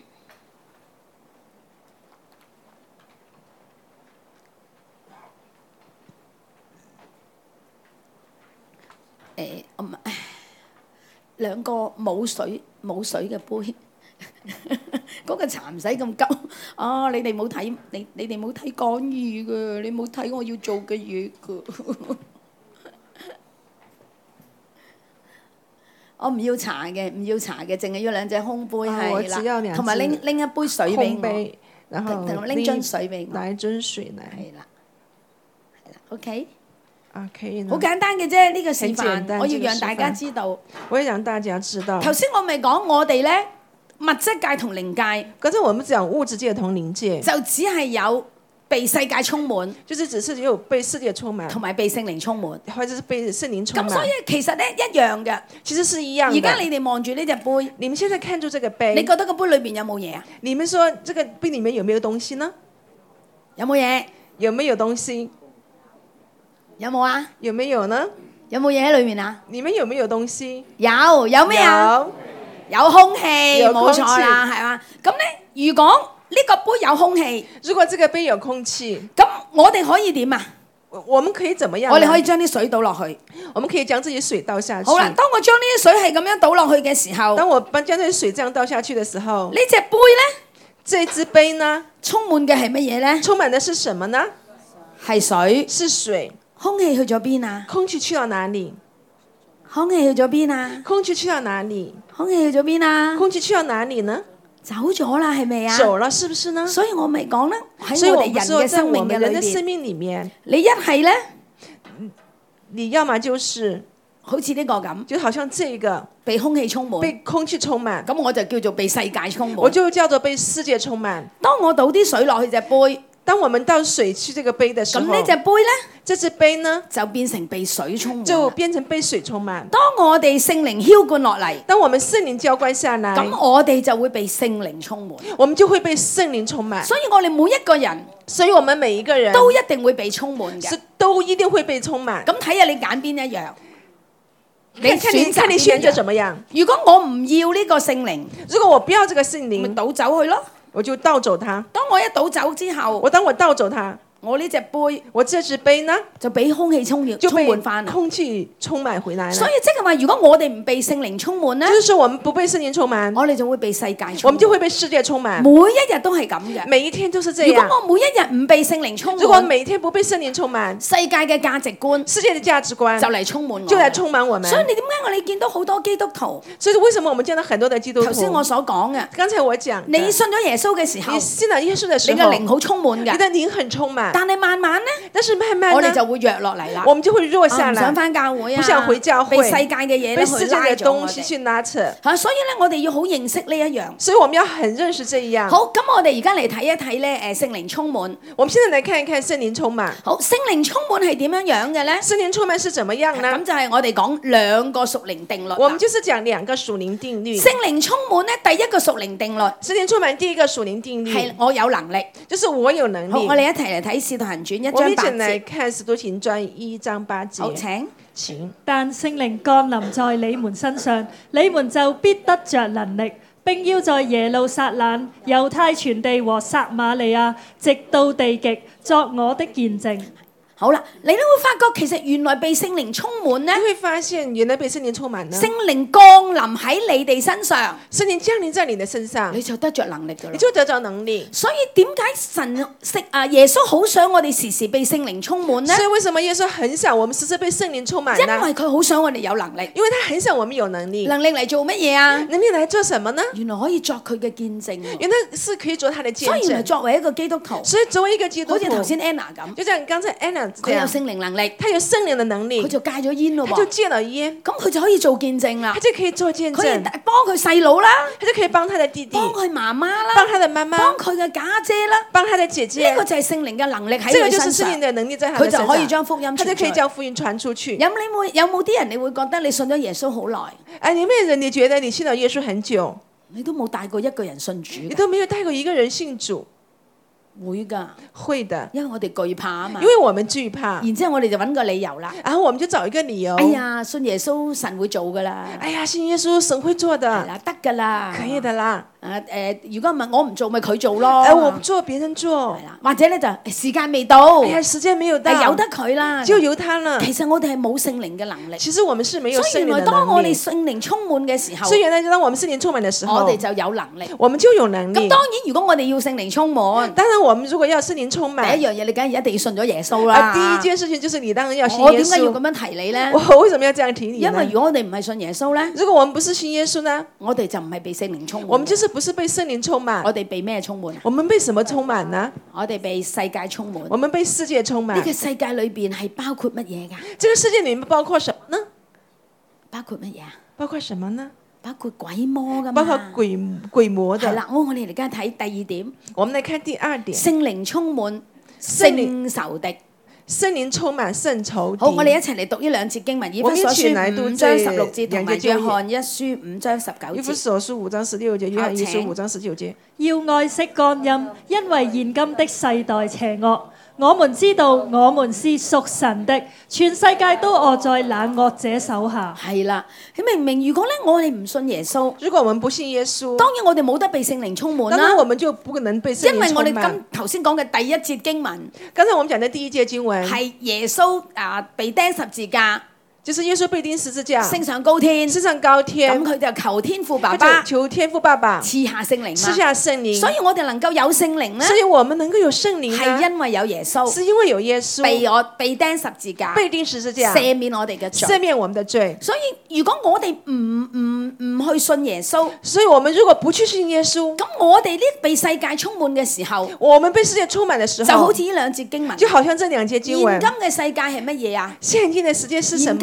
誒，唔係兩個冇水冇水嘅杯。嗰個茶唔使咁急啊！你哋冇睇，你你哋冇睇講義嘅，你冇睇我要做嘅嘢嘅。我唔要茶嘅，唔要茶嘅，淨係要兩隻空杯啊我只要係啦， 兩同埋拎拎一杯水俾我， 空杯，然後同埋拎樽水俾我， 拿一樽水來。 係啦，係啦，OK， 啊，可以呢。 好簡單嘅啫，呢個示很簡範，我要單這個示讓大家範知道。 我也讓大家知道。 頭先我咪講我哋咧物質界同靈界， 剛才我們講物質界同靈界， 就只係有被世界充滿， 就是只是有被世界充滿， 同埋被聖靈充滿。 或者是被聖靈充滿咁所以。其實咧一樣嘅。 其實是一樣的。 而家你哋望住呢隻杯， 你們現在看住這個你杯， 覺得個杯裏邊有冇嘢啊？ 你們說這個杯裡面有沒有東西呢？ 有冇嘢？ 有沒有東西？ 有冇啊？ 有沒有呢？ 有冇嘢喺裏面啊？ 你們有沒有東西？ 有，有咩啊？ 有。 有空氣，冇有空氣錯啦，係嘛？咁咧，如果呢個杯有空氣， 如果這個杯有空氣， 咁我哋可以點啊？ 我我們可以怎麼樣呢？ 我哋可以將啲水倒落去。 我們可以將自己水倒下去。 好啦，當我將呢啲水係咁樣倒落去嘅時候， 當我把將這些水這樣倒下去的時候， 呢隻杯咧這支杯呢， 充滿嘅係乜嘢咧？ 充滿的是什麼呢？ 係水。 是水。 空氣去咗邊啊？ 空氣去到哪裡？ 空氣去咗邊啊？ 空氣去到哪裡？ 空氣去咗邊啊？ 空氣去到哪裡呢？ 走咗啦，係咪啊？ 走了，是不是呢？ 所以我咪講啦，喺所以我哋人我們說，在嘅生命我們嘅裏邊， 人的生命裡面， 你一係咧你要麼就是好似呢個咁， 就好像這個被空氣充滿， 被空氣充滿， 咁我就叫做被世界充我滿。 就叫做被世界充滿。 當我倒啲水落去隻杯， 當我們倒水去這個杯的時候， 咁呢隻杯咧這隻杯呢就變成被水充滿。 就變成被水充滿。 當我哋聖靈澆灌落嚟， 當我們聖靈澆灌下來， 咁我哋就會被聖靈充滿。 我們就會被聖靈充滿。 所以我哋每一個人所以我們每一個人都一定會被充滿嘅。 是都一定會被充滿。 咁睇下你揀邊一樣， 你看你看你選擇怎麼樣？ 如果我唔要呢個聖靈， 如果我不要這個聖咪靈， 倒走去咯。 我就倒走它。 當我一倒走之後， 我當我倒走它， 我呢隻杯我這隻杯呢就俾空氣充滿充就被滿翻啦。 空氣充滿回來了。 所以即係話，如果我哋唔被聖靈充滿咧， 就是說我們不被聖靈充滿， 我哋就會被世界充滿。 我們就會被世界充滿。 每一日都係咁嘅。 每一天都是這如果樣。 我每一日唔被聖靈充如果滿， 每天不被聖靈充滿， 世界嘅價值觀世界的價值觀就嚟充滿我， 就來充滿我們。 所以你點解我哋見到好多基督徒？ 所以為什麼我們見到很多的基督徒？ 頭先我所講嘅， 剛才我講的， 你信咗耶穌嘅時候， 你信了耶穌的時你候， 嘅靈好充滿嘅， 你的靈很充滿。 但係慢慢咧， 但是慢慢我哋呢， 就會弱落嚟啦。 我們就會弱啊下來， 唔想翻教會啊， 不想回教會被世界嘅嘢咧被世界的去拉咗我哋。 東西去拉扯。 嚇，所以咧，我哋要好認識呢一樣。 所以我們要很認識這一樣。 好，咁我哋而家嚟睇一睇咧，誒聖靈充滿。 我們現在來看一看聖靈充滿。 好，聖靈充滿係點樣樣嘅咧？ 聖靈充滿是怎麼樣呢咁？就係我哋講兩個屬靈定律啦。 我們就是講兩個屬靈定律。 聖靈充滿咧，第一個屬靈定律聖靈充滿第一個屬靈定律係我有能力。 就是我有能好， 力。 我哋一齊嚟睇《使徒行傳》一我們一章八起來節。 看《使徒行傳》一章八節。 好，請。 請。 但聖靈降臨在你們身上，你們就必得着能力，並要在耶路撒冷、猶太全地和撒瑪利亞，直到地極，作我的見證。 好啦，你都會發覺其實原來被聖靈充滿咧你，會發現原來被聖靈充滿呢， 聖靈降臨喺你哋身上， 聖靈降臨在你的身上， 你就得着能力噶啦你。就得着能力。 所以點解神識啊耶穌好想我哋時時被聖靈充滿呢？ 所以為什麼耶穌很想我們時時被聖靈充滿因呢？ 為佢好想我哋有能力， 因為他很想我們有能力。 能力嚟做乜嘢啊？ 能力來做什麼呢？ 原來可以作佢嘅見證喎。 原來是可以做他的見所以原來證。 作為一個基督徒， 所以作為一個基督徒， 好似頭先 Anna 咁， 就像剛才 Anna 這佢有樣， 聖靈能力， 他有聖靈的能力佢，就戒咗煙咯他就喎。 戒了煙， 咁佢就可以做見證啦他。就可以做見佢證， 哋幫佢細佬啦， 他就可以幫他的弟弟， 幫佢媽媽啦， 幫他的媽媽幫，佢嘅家姐啦。 幫他的姐姐呢個。就係聖靈嘅能力喺佢這個就是身上， 聖靈的能力在他佢的身上， 就可以將福音他就可以傳出去。 將福音傳出去。 有你會有冇啲人你會覺得你信咗耶穌好耐， 哎，有沒有人你覺得你信了耶穌很久， 你都冇帶過一個人信主嘅？ 你都沒有帶過一個人信主？ 會㗎， 會的， 因為我哋懼怕啊嘛因。為我們懼怕， 然之後我哋就揾個理由啦。 然後我們就找一個理由。 哎呀，信耶穌神會做㗎啦， 哎呀，信耶穌神會做係的， 啦，得㗎啦， 可以的啦。 啊誒，如果唔係我唔做，咪佢做咯。 哎，我不做，別人做係。啦，或者咧就誒時間未到， 哎呀，時間沒有到， 係由得佢啦。 就由他了。 其實我哋係冇聖靈嘅能力， 其實我們是沒有所以原來聖靈的當我哋能力， 聖靈充滿嘅時候， 所以原來當我們聖靈充滿的時候， 我哋就有能力。 我們就有能力。 咁當然，如果我哋要聖靈充滿， 當然，我們如果要聖靈充滿， 第一樣嘢你梗係一定要信咗耶穌啦。 啊，第一件事情就是你當然要信耶我點解要咁穌。 樣提你呢？ 我為什麼要這樣提你因為呢？ 如果我哋唔係信耶穌呢， 如果我們不是信耶穌呢， 我哋就唔係被聖靈充滿。 我們就是不是被聖靈充滿， 我哋被咩充滿？ 我們被什麼充滿呢？ 我哋被世界充滿。 我們被世界充滿。 呢個世界裏邊係包括乜嘢㗎？ 這個世界裡面包括什麼呢？ 包括乜嘢啊？ 包括什麼呢？ 包括鬼魔㗎嘛？ 包括鬼鬼魔的。 係啦，我我哋而家睇第二點， 我們來看第二點， 聖靈充滿聖靈聖仇敵。 聖靈充滿聖仇敵。 好，我哋一齊嚟讀呢兩節經文，以弗所我們一起來書讀五章十這六節同埋兩節經文約翰一書五章十九以弗節。 所書五章十六節，約翰一書五章十九節。 要愛惜光陰，因為現今的世代邪惡。我們知道我們是屬神的，全世界都臥在那惡者手下。 係啦，你明唔明？如果咧我哋唔信耶穌， 如果我們不信耶穌， 當然我哋冇得被聖靈充滿啦當然。我們就不能被聖因為我哋靈充滿。 今頭先講嘅第一節經文剛才我們講的第一節經文， 係耶穌啊被釘十字架， 就是耶穌被釘十字架， 升上高天， 升上高咁天， 佢就求天父爸他爸就求天父爸爸賜下聖靈賜嘛。 下聖靈。 所以我哋能夠有聖靈咧， 所以我們能夠有聖靈呢， 係因為有耶穌是因為有耶穌被我被釘十字架， 被釘十字架， 赦免我哋嘅罪。 赦免我們的罪。 所以如果我哋唔唔唔去信耶穌， 所以我們如果不去信耶穌， 咁我哋呢被世界充滿嘅時候， 我們被世界充滿的時候， 就好似呢兩節經文， 就好像這兩節經文現今。嘅世界係乜嘢啊？ 現今的世界是什現今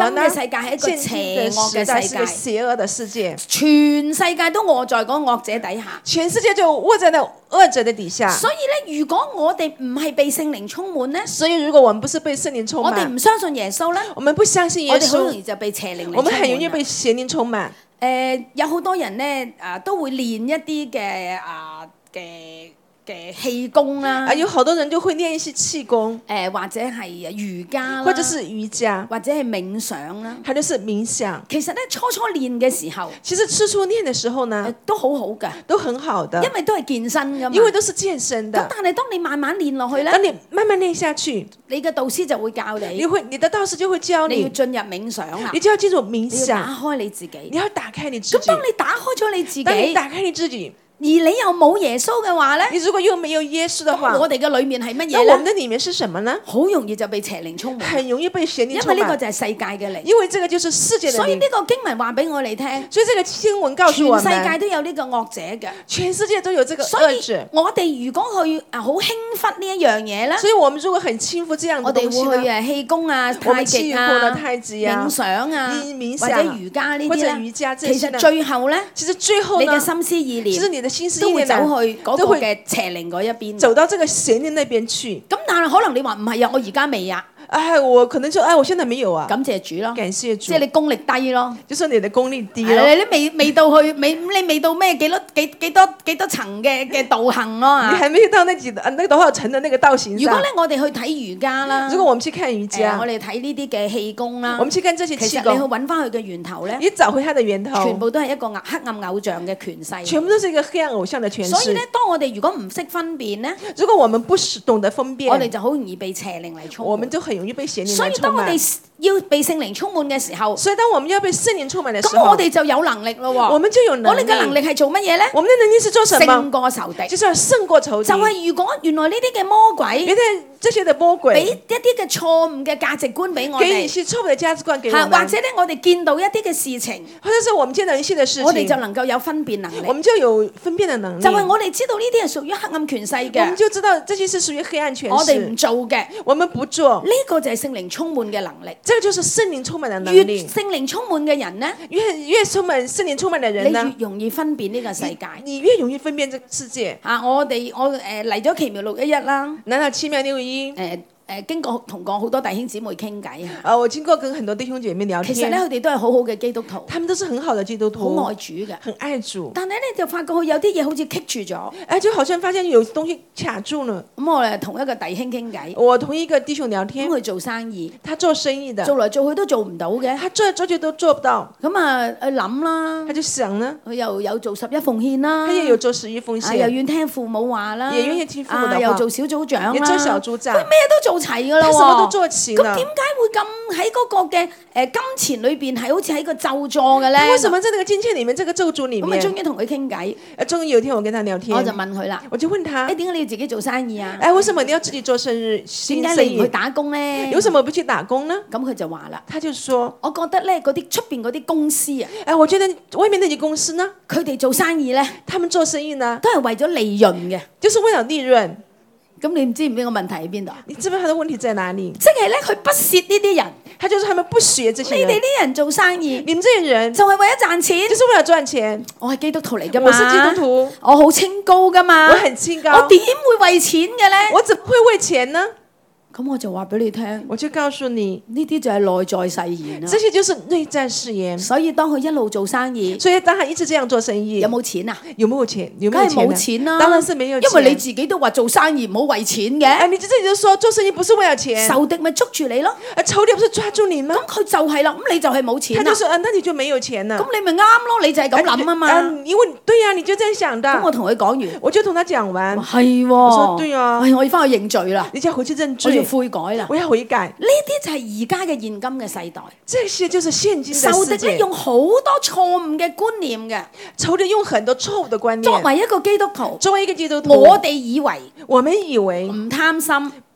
而呢？ 今嘅世界係一個現今的邪惡時代是個嘅世界， 邪惡的世界， 全世界都臥在嗰個惡者底下。 全世界就臥在那惡者的底下。 所以咧，如果我哋唔係被聖靈充滿咧， 所以如果我們不是被聖靈充我哋滿， 唔相信耶穌咧， 我們不相信耶我哋好容穌， 易就被邪靈嚟我們很容易充滿啦。 被邪靈充滿。 誒、有好多人咧啊，都會練一啲嘅啊嘅嘅氣功啦， 啊，有好多人就會練一些氣功， 誒、或者係瑜伽啦， 或者是瑜伽， 或者係冥想啦。 還有是冥想。 其實咧，初初練嘅時候， 其實初初練的時候誒呢， 都好好㗎， 都很好的， 因為都係健身㗎嘛。 因為都是健身咁的。 但係當你慢慢練落去咧， 當你慢慢練下去， 你嘅導師就會教你你， 會你的導師就會教你， 你要進入冥想啦， 你就要進入冥你要打想， 開你自己。 你要打開你自己。 咁當你打開咗你自己， 當你打開你自己， 而你又冇耶穌嘅話咧， 你如果又沒有耶穌的話， 咁我哋嘅裡面係乜嘢那我們咧？ 的裡面是什麼呢？ 好容易就被邪靈充滿， 很容易被邪靈因為充滿， 呢個就係世界嘅靈。 因為這個就是世界的靈。 所以呢個經文話俾我哋聽， 所以這個新聞告訴我全世界們， 都有呢個惡者嘅。 全世界都有這個所以惡者。 我哋如果去啊好輕忽呢一樣嘢咧， 所以我們如果很輕忽這樣我哋的東西會去呢， 誒氣功啊、 我太們極啊氣功、的太極啊冥想啊， 冥想或者瑜伽呢啲或者咧瑜伽，這其實些呢， 最後咧， 其實最後呢， 你嘅心思意念其實你的心思都會走意念呢去嗰個都會嘅邪靈嗰一邊。 走到這個邪念那邊去。 咁但係可能你話唔係啊，我而家未啊， 哎，我可能就哎，我現在沒有啊。 感謝主咯， 感謝主即係，你功力低咯。 就是你的功力低係咯。 你未未到去，未你未到咩幾多幾幾多幾多層嘅嘅道行咯你嚇。 還沒有到那幾呃那個多少層的那個道行上如果。咧我哋去睇瑜伽啦， 如果我們去看瑜誒伽我，哋睇呢啲嘅氣功啦我，們去看這些氣其實你去功， 揾翻佢嘅源頭咧， 你找回它的源全頭， 部都係一個黑暗偶像嘅權勢。 全部都是一個黑暗偶像的權勢所以咧。，當我哋如果唔識分辨咧， 如果我們不是懂得分辨， 我哋就好容易被邪靈嚟充滿。 我們就很容易被邪靈所以來充滿。 當我哋要被聖靈充滿嘅時候， 所以當我們要被聖靈充滿的時咁候， 我哋就有能力咯喎。 我們就有我能力。 哋嘅能力係做乜嘢咧？ 我們的能力是做什勝麼？ 過仇敵。 就是要勝過仇敵。 就係如果原來呢啲嘅魔鬼原來這些的魔俾鬼一啲嘅錯誤嘅價值觀俾我給一哋， 些錯誤的價值觀給我嚇或們， 者咧我哋見到一啲嘅事情， 或者是我們見到一些的事我哋就情， 能夠有分辨能力。 我們就有分辨的能力。 就係我哋知道呢啲係屬於黑暗權勢我們嘅， 就知道這些是屬於黑暗權我哋唔勢， 做嘅， 我們不做呢，個就係聖靈充滿嘅能力。 這個就是聖靈充滿的能越力。 聖靈充滿嘅人呢， 越越充滿聖靈充滿的人呢， 你越容易分辨呢個世界。 你越容易分辨這個世界。 啊！我哋我誒嚟咗奇妙六一一啦， 來到奇妙六一， 誒誒經過同過好多弟兄姊妹傾偈啊。 啊，我經過跟很多弟兄姐妹聊其實咧， 天， 佢哋都係好好嘅基督徒， 他們都是很好的基督徒， 好愛主嘅。 很愛主。 但係咧就發覺佢有啲嘢好似棘住咗。 哎，就好像發現有東西卡住了。 咁我哋同一個弟兄傾偈， 我同一個弟兄聊咁天， 佢做生意， 他做生意的， 做嚟做去都做唔到嘅。 他做來做去都做不到， 咁啊去諗啦他，就想呢， 佢又有做十一奉獻啦， 他也有做十一奉啊又獻， 願聽父母話啦， 也願意聽父母的話啊又做小組長啦， 也做小組長佢咩都做齊噶啦他什麼都喎。 做齊了咁點。解會咁喺嗰個嘅誒金錢裏邊係好似喺個咒詛嘅咧？ 他為什麼在那個金錢裡面，這個咒詛裡咁啊，終面？ 於同佢傾偈， 呃，終於有一天我跟他聊天， 我就問佢啦： 我就問他誒，點解你要自己做生意啊？ 哎，為什麼你要自己做生日點新生意？ 解你唔去打工咧？ 有什麼不去打工呢？ 咁佢就話啦： 他就說， 我覺得咧嗰啲出邊嗰啲公司啊， 哎，我覺得外面那些公司呢， 佢哋做生意咧他們做生意呢， 都係為咗利潤嘅。 就是為了利潤。 咁你唔知唔知個問題喺邊度啊？ 你知不知道他的問題在哪裡？ 即係咧，佢不屑呢啲人， 他就是他們不學這些人。 你哋啲人做生意你們這些人就係為咗賺錢。 就是為了賺錢。 我係基督徒嚟噶嘛？ 我是基督徒， 我好清高噶嘛？ 我很清高， 我點會為錢嘅咧？ 我怎麼會為錢呢？ 咁我就話俾你聽， 我就告訴你， 呢啲就係內在誓言啦這。些就是內在誓言。 所以當佢一路做生意， 所以當他一直這樣做生意， 有冇錢啊？ 有沒有錢？有沒梗係冇有錢呢？ 錢啦， 當然是沒有錢。 因為你自己都話做生意唔好為錢哎， 嘅， 你自己就說做生意不是為了錢， 仇敵咪捉住你咯。 啊，仇敵不是抓住你嗎？ 咁佢就係啦，咁你就係冇他錢啦就。說，啊，那你就沒有錢了。 咁你咪啱咯，你就係咁諗啊嘛。 啊，因為對呀，你就這樣想的。 咁我同佢講完， 我就同他講完， 係我說喎， 對啊， 哎我要翻去認罪啦， 你就要回去認我要罪， 悔改啦。 我要悔改。 呢啲就係而家嘅現今嘅世代， 這些就是現今的仇敵咧世界。 用好多錯誤嘅觀念嘅。 仇敵用很多錯誤的觀念。 作為一個基督徒， 作為一個基督徒， 我哋以為我們以為唔貪心，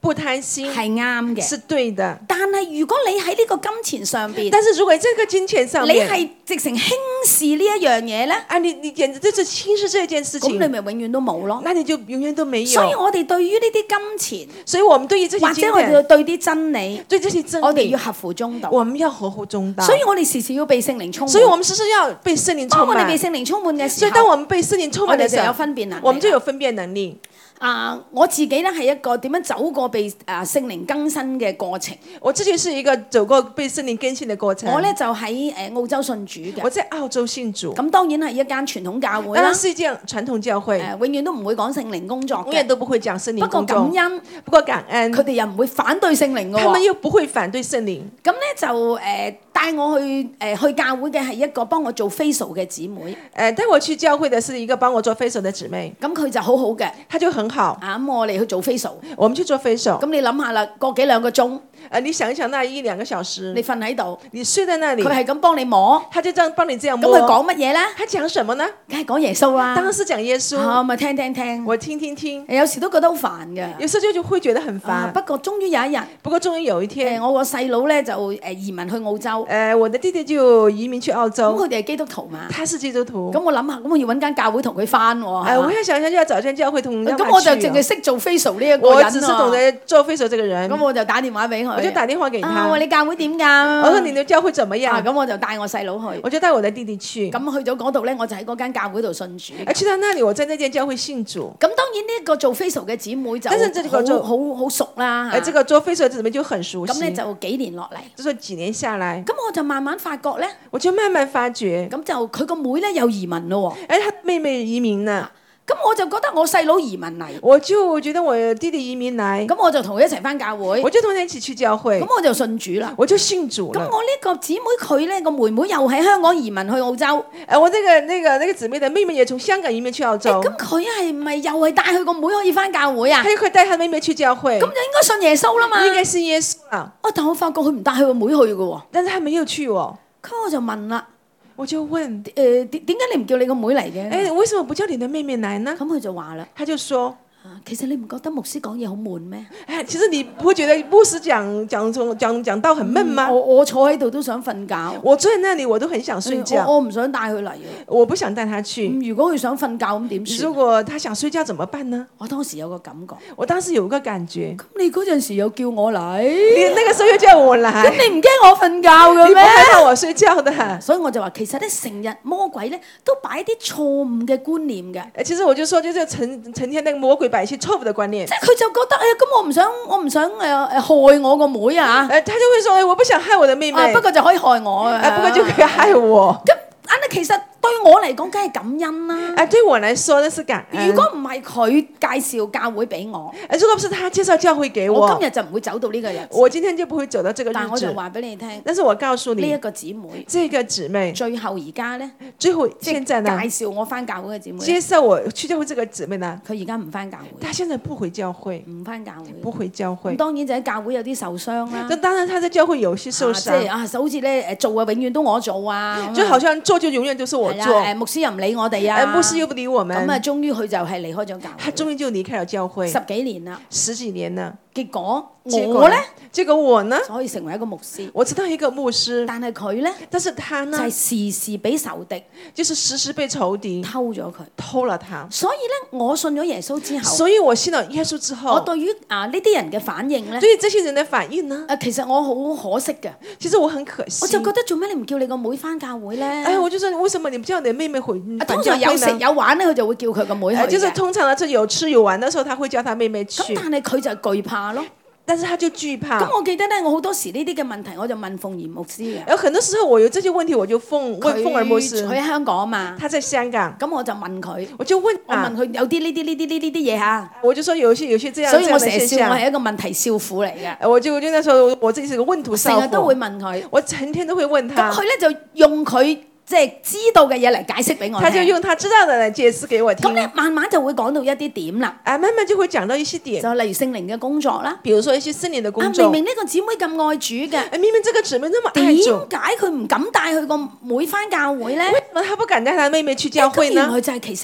不貪心係啱嘅。 是對的。 但係如果你喺呢個金錢上邊， 但是如果這個金錢上你面， 係直情輕視呢一樣嘢咧， 啊，你你簡直就是輕視這件事情， 咁你咪永遠都冇咯。 那你就永遠都沒有。 所以我哋對於呢啲金錢， 所以我們對於這些金或者我哋錢， 要對啲真理， 對這些真理， 我哋要合乎中道。 我們要合乎中道。 所以我哋時時要被聖靈充滿。 所以我們時時要被聖靈充滿。 當我哋被聖靈充滿嘅時候， 所以當我們被聖靈充滿的時候， 我哋就有分辨能力。 我們就有分辨能力。 啊、uh, 我自己咧係一個點樣走過被啊聖靈更新嘅過程。 我自己是一個走過被聖靈更新嘅過程。 我咧就喺誒澳洲信主嘅。 我在澳洲信主。 咁當然係一間傳統教會啦。 當然是一間傳統教會。誒、 呃，永遠都唔會講聖靈工作嘅。 永遠都不會講聖靈工作。 不過感恩， 不過感恩， 佢哋又唔會反對聖靈嘅喎。 他們又不會反對聖靈。 咁咧就誒、呃、帶我去誒、呃、去教會嘅係一個幫我做 facial 嘅姊妹。誒、 呃，帶我去教會嘅是一個幫我做 facial 嘅姊妹。 咁佢就好好嘅。 他就很好。 啊，咁我哋去做 facial。 我們去做 facial。 咁你諗下啦，個幾兩個鐘。 誒，你想一想，那一兩個小時， 你瞓喺度， 你睡在那裡， 佢係咁幫你摸， 他就這樣幫你這樣摸。 咁佢講乜嘢咧？ 他講什麼呢？ 梗係講耶穌啦。 當然是講耶穌。 啊，咪聽聽聽。 我聽聽聽。 有時都覺得好煩嘅。 有時候就就會覺得很煩。 啊、不過終於有一日， 不過終於有一天， 呃、我個細佬咧就誒移民去澳洲。誒、 呃，我的弟弟就移民去澳洲。 咁佢哋係基督徒嘛？ 他是基督徒。 咁我諗下，咁我要揾間教會同佢翻喎。誒、 呃，我要想一下，就要找間教會同佢。 咁我就淨係識做 facial 呢一個人。 我只是懂得做 facial 這個人。 咁我就打電話俾佢。 我就打電話給他。 啊，喂，你教會點㗎？ 我說你的教會怎麼樣？ 咁、啊、我就帶我細佬去。 我就帶我的弟弟去。 咁去咗嗰度咧，我就喺嗰間教會度信主。 誒，去到那裡，我在那間教會信主。 咁當然呢一個做 facial 嘅姊妹就好好好熟啦。 誒，這個做 facial 嘅姊妹就很熟悉。 咁咧就幾年落嚟。 就說幾年下來。 咁我就慢慢發覺咧。 我就慢慢發覺。 咁就佢個妹咧有移民咯喎。 誒，他妹妹移民啦。 咁我就覺得我細佬移民嚟， 我就覺得我弟弟移民嚟， 咁我就同佢一齊翻教會， 我就同佢一起去教會， 咁我就信主啦， 我就信主啦。 咁我呢個姊妹佢咧個妹妹又喺香港移民去澳洲，誒、 呃，我呢、那個那個那個姊妹的妹妹也從香港移民去澳洲， 咁佢係咪又係帶佢個妹可以翻教會啊？ 佢可以帶佢妹妹去教會， 咁就應該信耶穌啦嘛， 應該信耶穌啊。 哦，但我發覺佢唔帶佢個妹去嘅喎， 但是他沒有去喎， 咁我就問啦。 我就問，誒、 呃，點點解你唔叫你個妹嚟嘅？ 誒、欸，為什麼不叫你的妹妹來呢？ 咁佢就話啦， 他就說， 其實你唔覺得牧師講嘢好悶咩？ 誒，其實你不會覺得牧師講講講講講道很悶嗎？ 嗯、我我坐喺度都想瞓覺， 我坐喺那裡我都很想睡覺， 我唔想帶佢嚟嘅， 我不想帶他去。 嗯、如果佢想瞓覺咁點算？ 如果他想睡覺怎麼辦呢？ 我當時有個感覺， 我當時有個感覺， 咁你嗰陣時又叫我嚟， 你那個時候又叫我嚟， 咁你唔驚我瞓覺嘅咩？ 你不害怕我睡覺的？ 所以我就話，其實咧成日魔鬼咧都擺啲錯誤嘅觀念嘅。 誒，其實我就說，就是成成天那個魔鬼擺一些錯誤的觀念。 即係佢就覺得，哎呀，咁我唔想，我唔想誒誒、呃、害我個妹啊！ 誒，他就會說，誒，我不想害我的妹妹。 啊、不過就可以害我啊！ 誒，不過就可以害我。 咁，啊，其實對我嚟講，梗係感恩啦。 誒，對我來說，那是感恩。 如果唔係佢介紹教會俾我， 誒，如果唔係他介紹教會給我， 我今日就唔會走到呢個日子。 我今天就不會走到這個日子。 但我就話俾你聽， 但是我告訴你， 呢一個姊妹， 這個姊妹， 最後而家咧， 最後現在呢， 介紹我翻教會嘅姊妹， 介紹我去教會這個姊妹呢， 佢而家唔翻教會， 他現在不回教會， 唔翻教會， 不回教會。 咁當然就喺教會有啲受傷啦。 咁當然，他在教會有些受傷， 即係啊，好似咧誒做啊，永遠都我做啊， 就好像做就永遠都是我做。 誒，牧師又唔理我哋啊， 牧師又不理我們。 咁啊，終於佢就係離開咗教會。 他終於就離開了教會， 十幾年啦， 十幾年啦。 結果結我咧， 結果我呢， 可以成為一個牧師。 我知道一個牧師， 但係佢咧， 但是他呢， 就係時時俾仇敵， 就是時時被仇敵偷咗佢， 偷了他。 所以咧，我信咗耶穌之後， 所以我信了耶穌之後， 我對於啊呢啲人嘅反應咧， 對於這些人的反應呢， 啊其實我好可惜嘅。 其實我很可惜， 我就覺得做咩你唔叫你個妹翻教會咧？ 哎，我就說為什麼你不叫你的妹妹回？ 通常有食有玩咧，佢就會叫佢個妹去嘅。 就是通常呢，就有吃有玩的時候，他會叫他妹妹去。 咁但係佢就懼怕咯。 但是他就懼怕。 咁我記得咧，我好多時呢啲嘅問題，我就問鳳儀牧師嘅。 有很多時候我有這些問題，我就鳳問鳳兒牧師。 佢喺香港啊嘛。 他在香港。 咁我就問佢。 我就問。 我問佢有啲呢啲呢啲呢啲啲嘢嚇。 我就說有些有些這樣。 所以我成日笑我係一個問題少婦嚟嘅。 我就我就那時候我自己是個問題少婦。 成日都會問佢。 我成天都會問他。 咁佢咧就用佢。即係知道嘅嘢嚟解釋俾我聽， 他就用他知道嘅嚟解釋給我聽。 咁咧慢慢就會講到一啲點啦。 啊，慢慢就會講到一些點。 就例如聖靈嘅工作啦， 比如說一些聖靈嘅工作。 啊，明明呢個姊妹咁愛主嘅， 明明這個姊妹那麼愛主， 點解佢唔敢帶佢個妹翻教會咧？ 為什麼他不敢帶他妹妹去教會呢？ 原來就係其實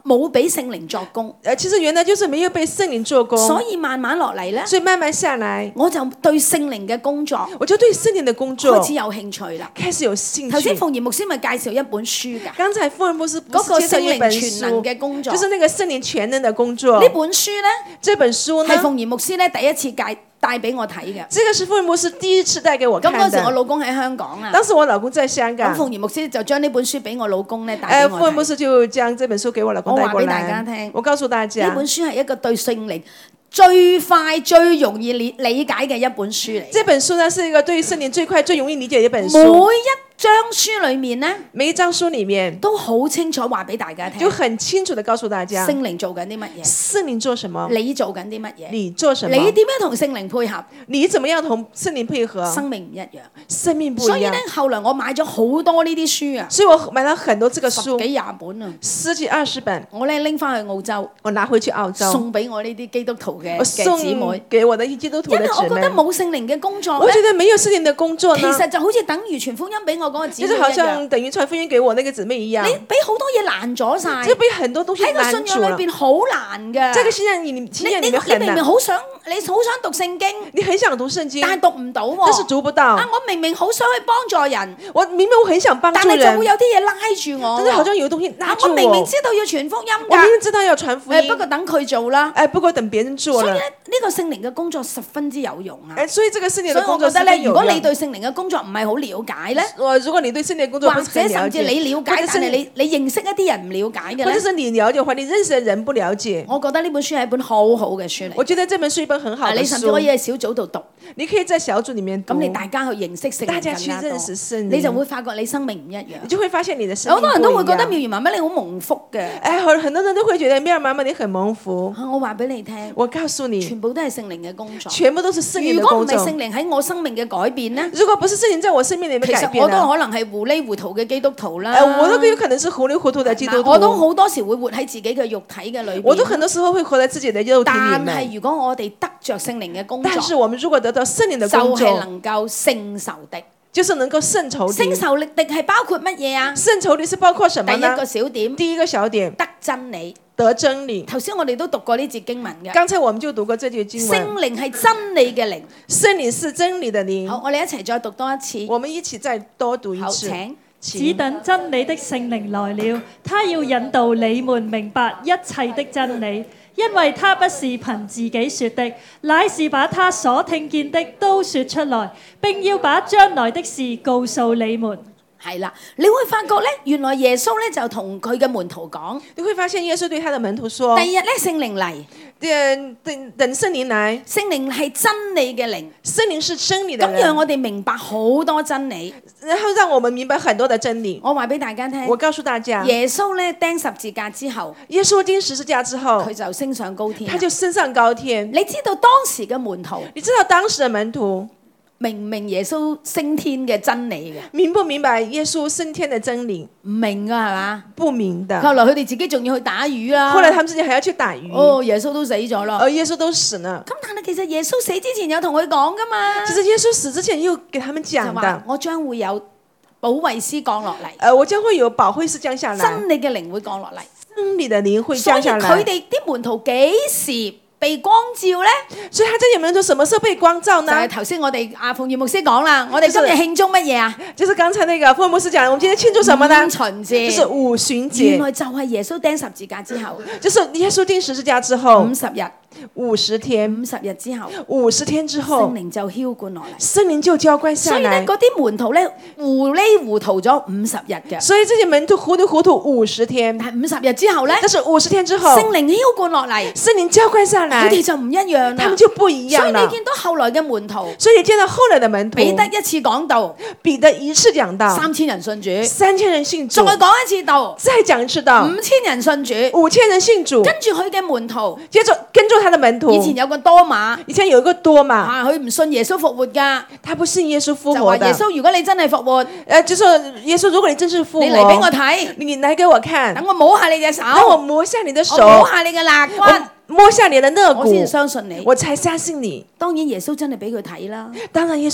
冇俾聖靈作工， 呃，其實原來就是沒有被聖靈做工， 所以慢慢落嚟咧， 所以慢慢下來， 我就對聖靈嘅工作我就對聖靈的工作開始有興趣啦。 開始有興頭先趣。 鳳儀牧師咪介紹一本書㗎， 剛才福爾摩斯不嗰個聖是介紹一本靈全能書， 嘅工作。 就是那個聖靈全能的工作。 呢本書咧這本書呢係，鳳儀牧師咧第一次介帶俾我睇嘅。 這個是福爾摩斯第一次帶給我咁看嗰時我的。 老公喺香港啊， 當時我老公在香咁港， 鳳儀牧師就將呢本書俾我老公咧帶誒， 俾我睇。 福爾摩斯就將這本書給我老公帶過我話俾大家來聽。 我告訴大呢家， 本書係一個對聖靈最快最容易理理解嘅一本書嚟。 這本書呢是一個對聖靈最快最容易理解的一本每書。 一章書裡面咧每一章書裡面都好清楚話俾大家聽， 就很清楚的告訴大家， 聖靈做緊啲乜嘢， 聖靈做什麼， 你做緊啲乜嘢， 你做什麼， 你點樣同聖靈配合， 你怎麼樣同聖靈配合， 生命唔一樣。 生命不一樣所以咧，。後來我買咗好多呢啲書啊， 所以我買了很多這個書， 十幾廿本啊， 十幾二十本， 我咧拎翻去澳洲， 我拿回去澳洲， 送俾我呢啲基督徒嘅我嘅姊妹送，給我的基督徒因為的姊妹我覺得。冇聖靈嘅工作我咧， 覺得沒有聖靈的工作其呢， 實就好似等於傳福音俾我嗰個姊妹就是好一樣， 像等於傳福音給我那個姊妹一樣， 你俾好多嘢攔咗晒， 就被很多東西喺個攔住了信仰裏。邊好難㗎。 這個信仰你信仰你你你裡面很難， 明明好想你好想讀聖經， 你很想讀聖經， 但係讀唔到喎。 但是讀不到啊，。我明明好想去幫助人， 我明明我很想幫助人但係就會，有啲嘢拉住我但是好像喎。 有東西拉啊， 住我明明我。 知道要傳福音我明㗎， 明知道要傳福音誒不，過等佢做啦。 哎，不過等別人做了所以咧，，呢個聖靈嘅工作十分之有用啊。 哎，所以這個聖靈所以的工作我覺得咧， 十分有用。 如果你對聖靈嘅工作唔係好了解咧， 我如果你對聖靈的工作或不是很了者甚至解， 你了解， 或者是但係你你認識一啲人唔了解嘅咧， 或者是你了解的話，你認識的人不了解， 我覺得呢本書係一本好好嘅書嚟。 我覺得這本是一本很好啊， 的你甚至可以書， 喺小組度讀， 你可以在小組裡面讀咁，你大家去認識聖靈大家去更加多認識聖靈， 你就會發覺你生命唔一樣。 你就會發現你的生命好多人都會覺得不一樣。 妙如媽媽你好蒙福嘅， 哎，很很多人都會覺得妙兒媽媽你很蒙福。 啊我話俾你聽， 我告訴你， 全部都係聖靈嘅工作。 全部都是聖靈如的工作果唔係聖。靈喺我生命嘅改變咧， 如果不是聖靈在我生命裡面其實改變呢， 我都可能係糊裡糊塗嘅基督徒啦。 哎，我都有可能是糊裡糊塗的基督徒。 我都好多時會活喺自己嘅肉體嘅裏邊。 我都很多時候會活在自己的肉體裡但面。 係如果我哋得着聖靈嘅工作， 但是我們如果得到聖靈的就工作， 係能夠勝仇敵。 就是能夠勝仇敵。 勝仇力敵係包括乜嘢啊？ 勝仇敵是包括什麼呢？ 第一個小點， 第一個小點， 得真理。 得真理。 頭先我哋都讀過呢節經文嘅。 剛才我們就讀過這句經文， 聖靈係真理嘅靈。 聖靈是真理的靈。 好，我哋一齊再讀多一次。 我們一起再多讀一好， 次。 請。 只等真理的聖靈來了，他要引導你們明白一切的真理，因為他不是憑自己說的，乃是把他所聽見的都說出來，並要把將來的事告訴你們。 係啦，你會發覺咧，原來耶穌咧就同佢嘅門徒講， 你會發現耶穌對他的門徒說： 第二日咧聖靈嚟， 等等等聖靈來， 聖靈係真理嘅靈， 聖靈是真理的咁讓人， 我哋明白好多真理。 然後讓我們明白很多的真理。 我話俾大家聽， 我告訴大家， 耶穌咧釘十字架之後， 耶穌釘十字架之後佢，就升上高天啦。 他就升上高天。 你知道當時嘅門徒你知道當時的門徒明唔明耶穌升天嘅真理嘅？ 明不明白耶穌升天的真理？ 唔明啊，係嘛？ 不明的。 後來佢哋自己仲要去打魚啦。 後來他們自己還要去打魚， 哦，耶穌都死咗啦。 而耶穌都死了。 咁但係其實耶穌死之前有同佢講噶嘛， 其實耶穌死之前又給他們就話講的， 我將會有保惠師降落嚟， 呃，我將會有保惠師降下來， 真理嘅靈會降落嚟。 真理的靈會所以降下來。 佢哋啲門徒幾時被光照咧？ 所以他這些門徒什麼時候被光照就係呢？ 頭先我哋阿鳳葉牧師講啦，我哋今日慶祝乜嘢啊？ 就是剛才那個福爾摩斯講的，我們今天慶祝什麼呢？ 五旬節。 就是五旬節， 原來就係耶穌釘十字架之後就是耶穌釘十字架之後五十日， 五十天， 五十日之後， 五十天之後聖，靈就澆灌落嚟。 聖靈就澆灌所以咧， 下來。 嗰啲門徒咧糊裡糊塗咗五十日嘅， 所以這些門徒糊裡糊塗五十天， 但係五十日之後咧， 但是五十天之後， 聖靈澆灌落嚟， 聖靈澆灌下來佢，哋就唔一樣啦他們。就不一樣了。 所以你見到後來嘅門徒， 所以你見到後來的門徒， 彼得一次講道， 彼得一次講道， 三千人信主； 三千人信主再，講一次道， 再講一次道， 五千人信主。 五千人信主， 跟住佢嘅門徒， 接着跟住他的門徒， 以前有個多馬， 以前有一個多嘛， 啊，佢唔信耶穌復活㗎， 他不信耶穌復就活的， 話耶穌，如果你真係復活， 呃，就說耶穌，如果你真是復活， 你嚟俾我睇， 你來給我看， 等我摸下你隻手， 讓我摸下你的手， 我摸下你嘅肋骨， 我摸下你的肋骨， 我先相信你。 我才相信你。 當然耶穌真係俾佢睇啦， 當然耶穌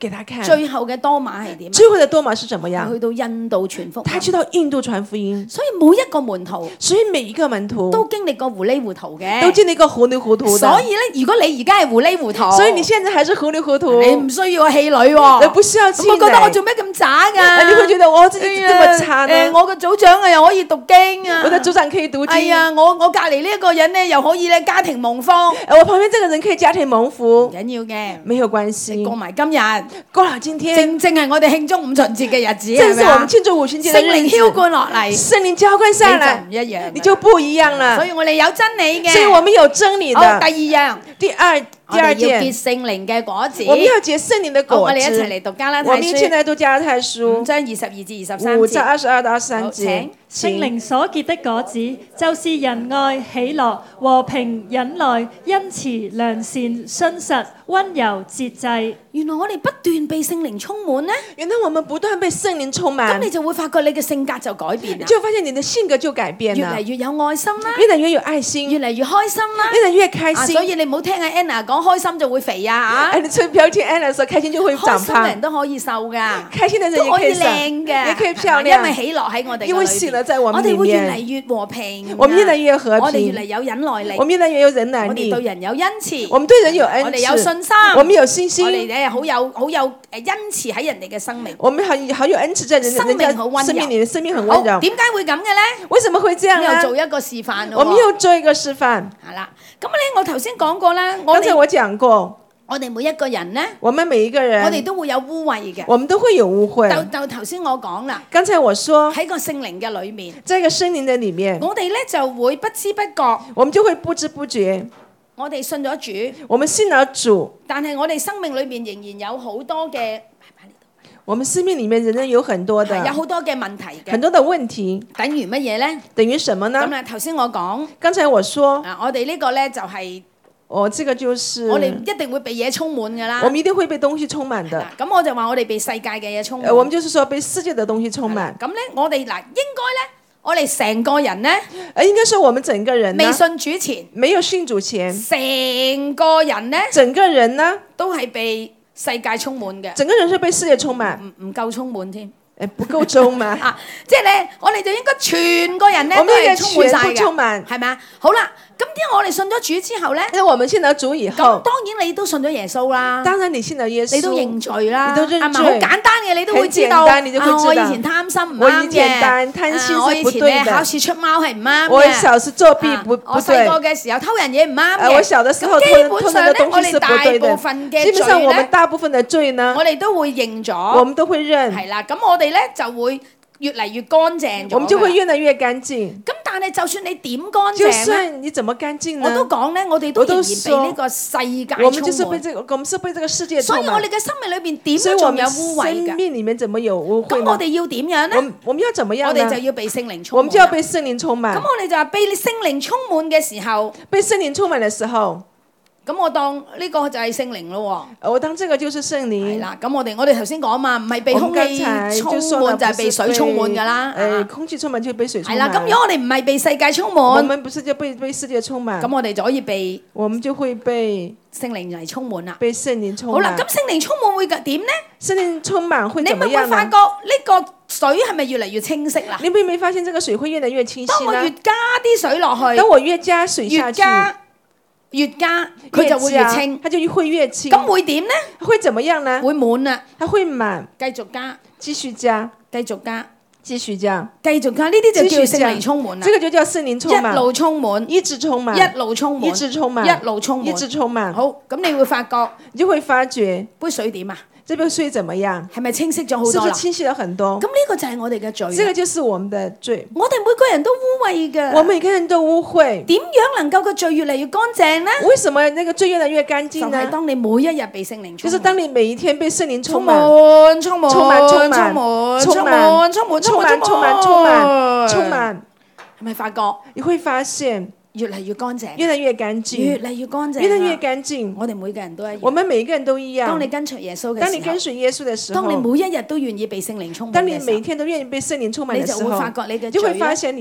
給他看。 最後嘅多馬係點啊？ 最後的多馬是怎麼樣？ 去到印度傳福音， 他去到印度傳福音， 所以每一個門徒所以每一個門徒都經歷過糊里糊塗嘅， 都經歷過糊里糊塗的。 所以咧，如果你而家係糊里糊塗， 所以你現在還是糊里糊塗， 你唔需要個氣餒喎， 你不需要氣餒。 我覺得我做咩咁渣㗎？ 你會覺得我自己這麼差呢？ 誒，我個組長啊又可以讀經啊， 我的組長可以讀經。 哎呀，我我隔離呢一個人咧又可以咧家庭蒙福， 我旁邊這個人可以家庭蒙福， 唔緊要嘅， 沒有關係。 過埋今日， 過了今天， 正正係我哋慶祝五旬節嘅日子， 正是我們慶祝五旬節的日子。 聖靈澆灌落嚟， 聖靈澆灌下來， 你就唔一樣， 你就不一樣了。 所以我哋有真理嘅， 所以我們有真理的。 好，第二樣， 第二第二件， 我哋要結聖靈嘅果子。 我們要結聖靈的果子。 我哋一齊嚟讀加拉太書。 我們一齊嚟讀加拉太書五章二十二至二十三節。 五章二十二到二十三節。 聖靈所結的果子，就是仁愛、喜樂、和平、忍耐、恩慈、良善、信實、溫柔、節制。 原來我哋不斷被聖靈充滿呢， 原來我們不斷被聖靈充滿， 咁你就會發覺你嘅性格就改變啦， 你就發現你的性格就改變啦， 越嚟越有愛心啦， 越來越有愛心， 越嚟越開心啦， 越來越開心。 所以你唔好聽阿 Anna 講開心就會肥啊嚇， 你千萬不要聽 Anna 說開心就會長胖。 開心嘅人都可以瘦噶， 開心嘅人都可以也可以靚嘅， 也可以漂亮， 因為喜樂喺我哋嘅裏邊， 因為喜樂在我們裡面， 我哋會越嚟越和平， 我們越來越和平， 我哋越嚟有忍耐力， 我們越來越有忍耐力， 我哋對人有恩慈， 我們對人有恩慈， 我哋有信心， 我們有信心， 我哋咧好有好有誒恩慈喺人哋嘅生命， 我們好好有恩慈在人生命好溫柔， 生命裡面生命很溫柔。 點解會咁嘅咧？ 為什麼會這樣呢？ 又做一個示範咯。 我們又做一個示範。 係啦，咁咧我頭先講過啦，我剛才我講過， 我哋每一個人咧， 我們每一個人， 我哋都會有污穢嘅， 我們都會有污穢。 就就頭先我講啦， 剛才我說喺個聖靈嘅裏面， 在一個聖靈的裡面， 我哋咧就會不知不覺， 我們就會不知不覺， 我哋信咗主， 我們信了主， 但係我哋生命裏面仍然有好多嘅， 我們生命裡面仍然有很多的， 有好多嘅問題嘅， 很多的問題， 等於乜嘢咧？ 等於什麼呢？ 咁啦，頭先我講， 剛才我說， 啊，我哋呢個咧就係， 哦，這個就是我哋一定會被嘢充滿噶啦， 我們一定會被東西充滿的。 咁我就話我哋被世界嘅嘢充滿， 呃，我們就是說被世界的東西充滿。 咁咧，我哋嗱應該咧，我哋成個人咧， 呃，應該說我們整個人呢， 未信主前， 沒有信主前， 成個人咧， 整個人呢都係被世界充滿嘅， 整個人是被世界充滿， 唔唔夠充滿添。 誒，不夠充滿啊！即係咧，我哋就應該全個人咧都係充滿晒嘅，係咪啊？好啦，咁點解我哋信咗主之後咧？ 因為我們信咗主以後， 咁當然你都信咗耶穌啦。 當然你信咗耶穌， 你都認罪啦， 你都認罪， 係咪好簡單嘅？你都會知道。啊，我以前貪心唔啱嘅， 我以前貪心我以前咧考試出貓係唔啱嘅。 我小時作弊不不對。 我細個嘅時候偷人嘢唔啱嘅。 我小的時候偷偷人嘅東西是不對的。基本上我們大部分嘅罪呢， 我哋都會認咗。 我們都會認。 係啦，咁我哋咧就會越嚟越乾淨咗。 我們就會越來越乾淨。 咁但係就算你點乾淨咧， 就算你怎麼乾淨呢？ 我都講咧，我哋都仍然被呢個世界充滿。 我們就是被這個，我們是被這個世界充滿。 所以我哋嘅生命裏邊點都仲有污穢㗎。 生命裡面怎麼有污穢？ 咁我哋要點樣咧？ 我我們要怎麼樣呢？ 我哋就要被聖靈充滿。 我們就要被聖靈充滿。 咁我哋就話被聖靈充滿嘅時候， 被聖靈充滿嘅時候。 咁我當呢個就係聖靈咯喎。 我當這個就是聖靈。 係啦，咁我哋我哋頭先講嘛，唔係被空氣充滿就係被水充滿㗎啦。 誒，空氣充滿就被水充滿。 係啦，咁如果我哋唔係被世界充滿， 我們不是就被被世界充滿。 咁我哋就可以被， 我們就會被聖靈嚟充滿啦。 被聖靈充滿。 好啦，咁聖靈充滿會點呢？ 聖靈充滿會怎麼樣呢？ 你會唔會發覺呢個水係咪越嚟越清晰啦？ 你會唔會發現這個水會越來越清晰呢？ 當我越加啲水落去， 當我越加水下去。 越加佢就會越清， 它就會越清。 咁會點呢？ 會怎麼樣呢？ 會滿啦， 它會滿。 繼續加， 繼續加， 繼續加， 繼續加， 繼續加。呢啲就叫聖靈充滿啦。 這個就叫聖靈充滿， 一路充滿， 一直充滿， 一路充滿， 一直充滿， 一路充滿， 一直充滿。 好，咁你會發覺， 你就會發覺杯水點啊？ 這杯水怎麼樣？ 係咪清晰咗好多啦？ 是不是清晰了很多？ 咁呢個就係我哋嘅罪。 這個就是我們的罪。 我哋每個人都污穢嘅。 我每個人都污穢。 點樣能夠個罪越嚟越乾淨呢？ 為什麼那個罪越來越乾淨呢？ 就係當你每一日被聖靈充滿。 就是當你每一天被聖靈充滿， 充滿，充滿， 充滿， 充滿，充滿，充滿，充滿， 充滿，充滿，充滿，充滿。 係咪發覺？ 你會發現。 越嚟越乾淨， 越嚟越乾淨， 越嚟越乾淨， 越嚟越乾淨。 我哋每個人都一樣， 我們每一個人都一樣。 當你跟隨耶穌嘅時候， 當你跟隨耶穌嘅時候， 當你每一日都願意被聖靈充滿， 當你每天都願意被聖靈充滿嘅時候， 你就會發覺你嘅罪， 就會發現你的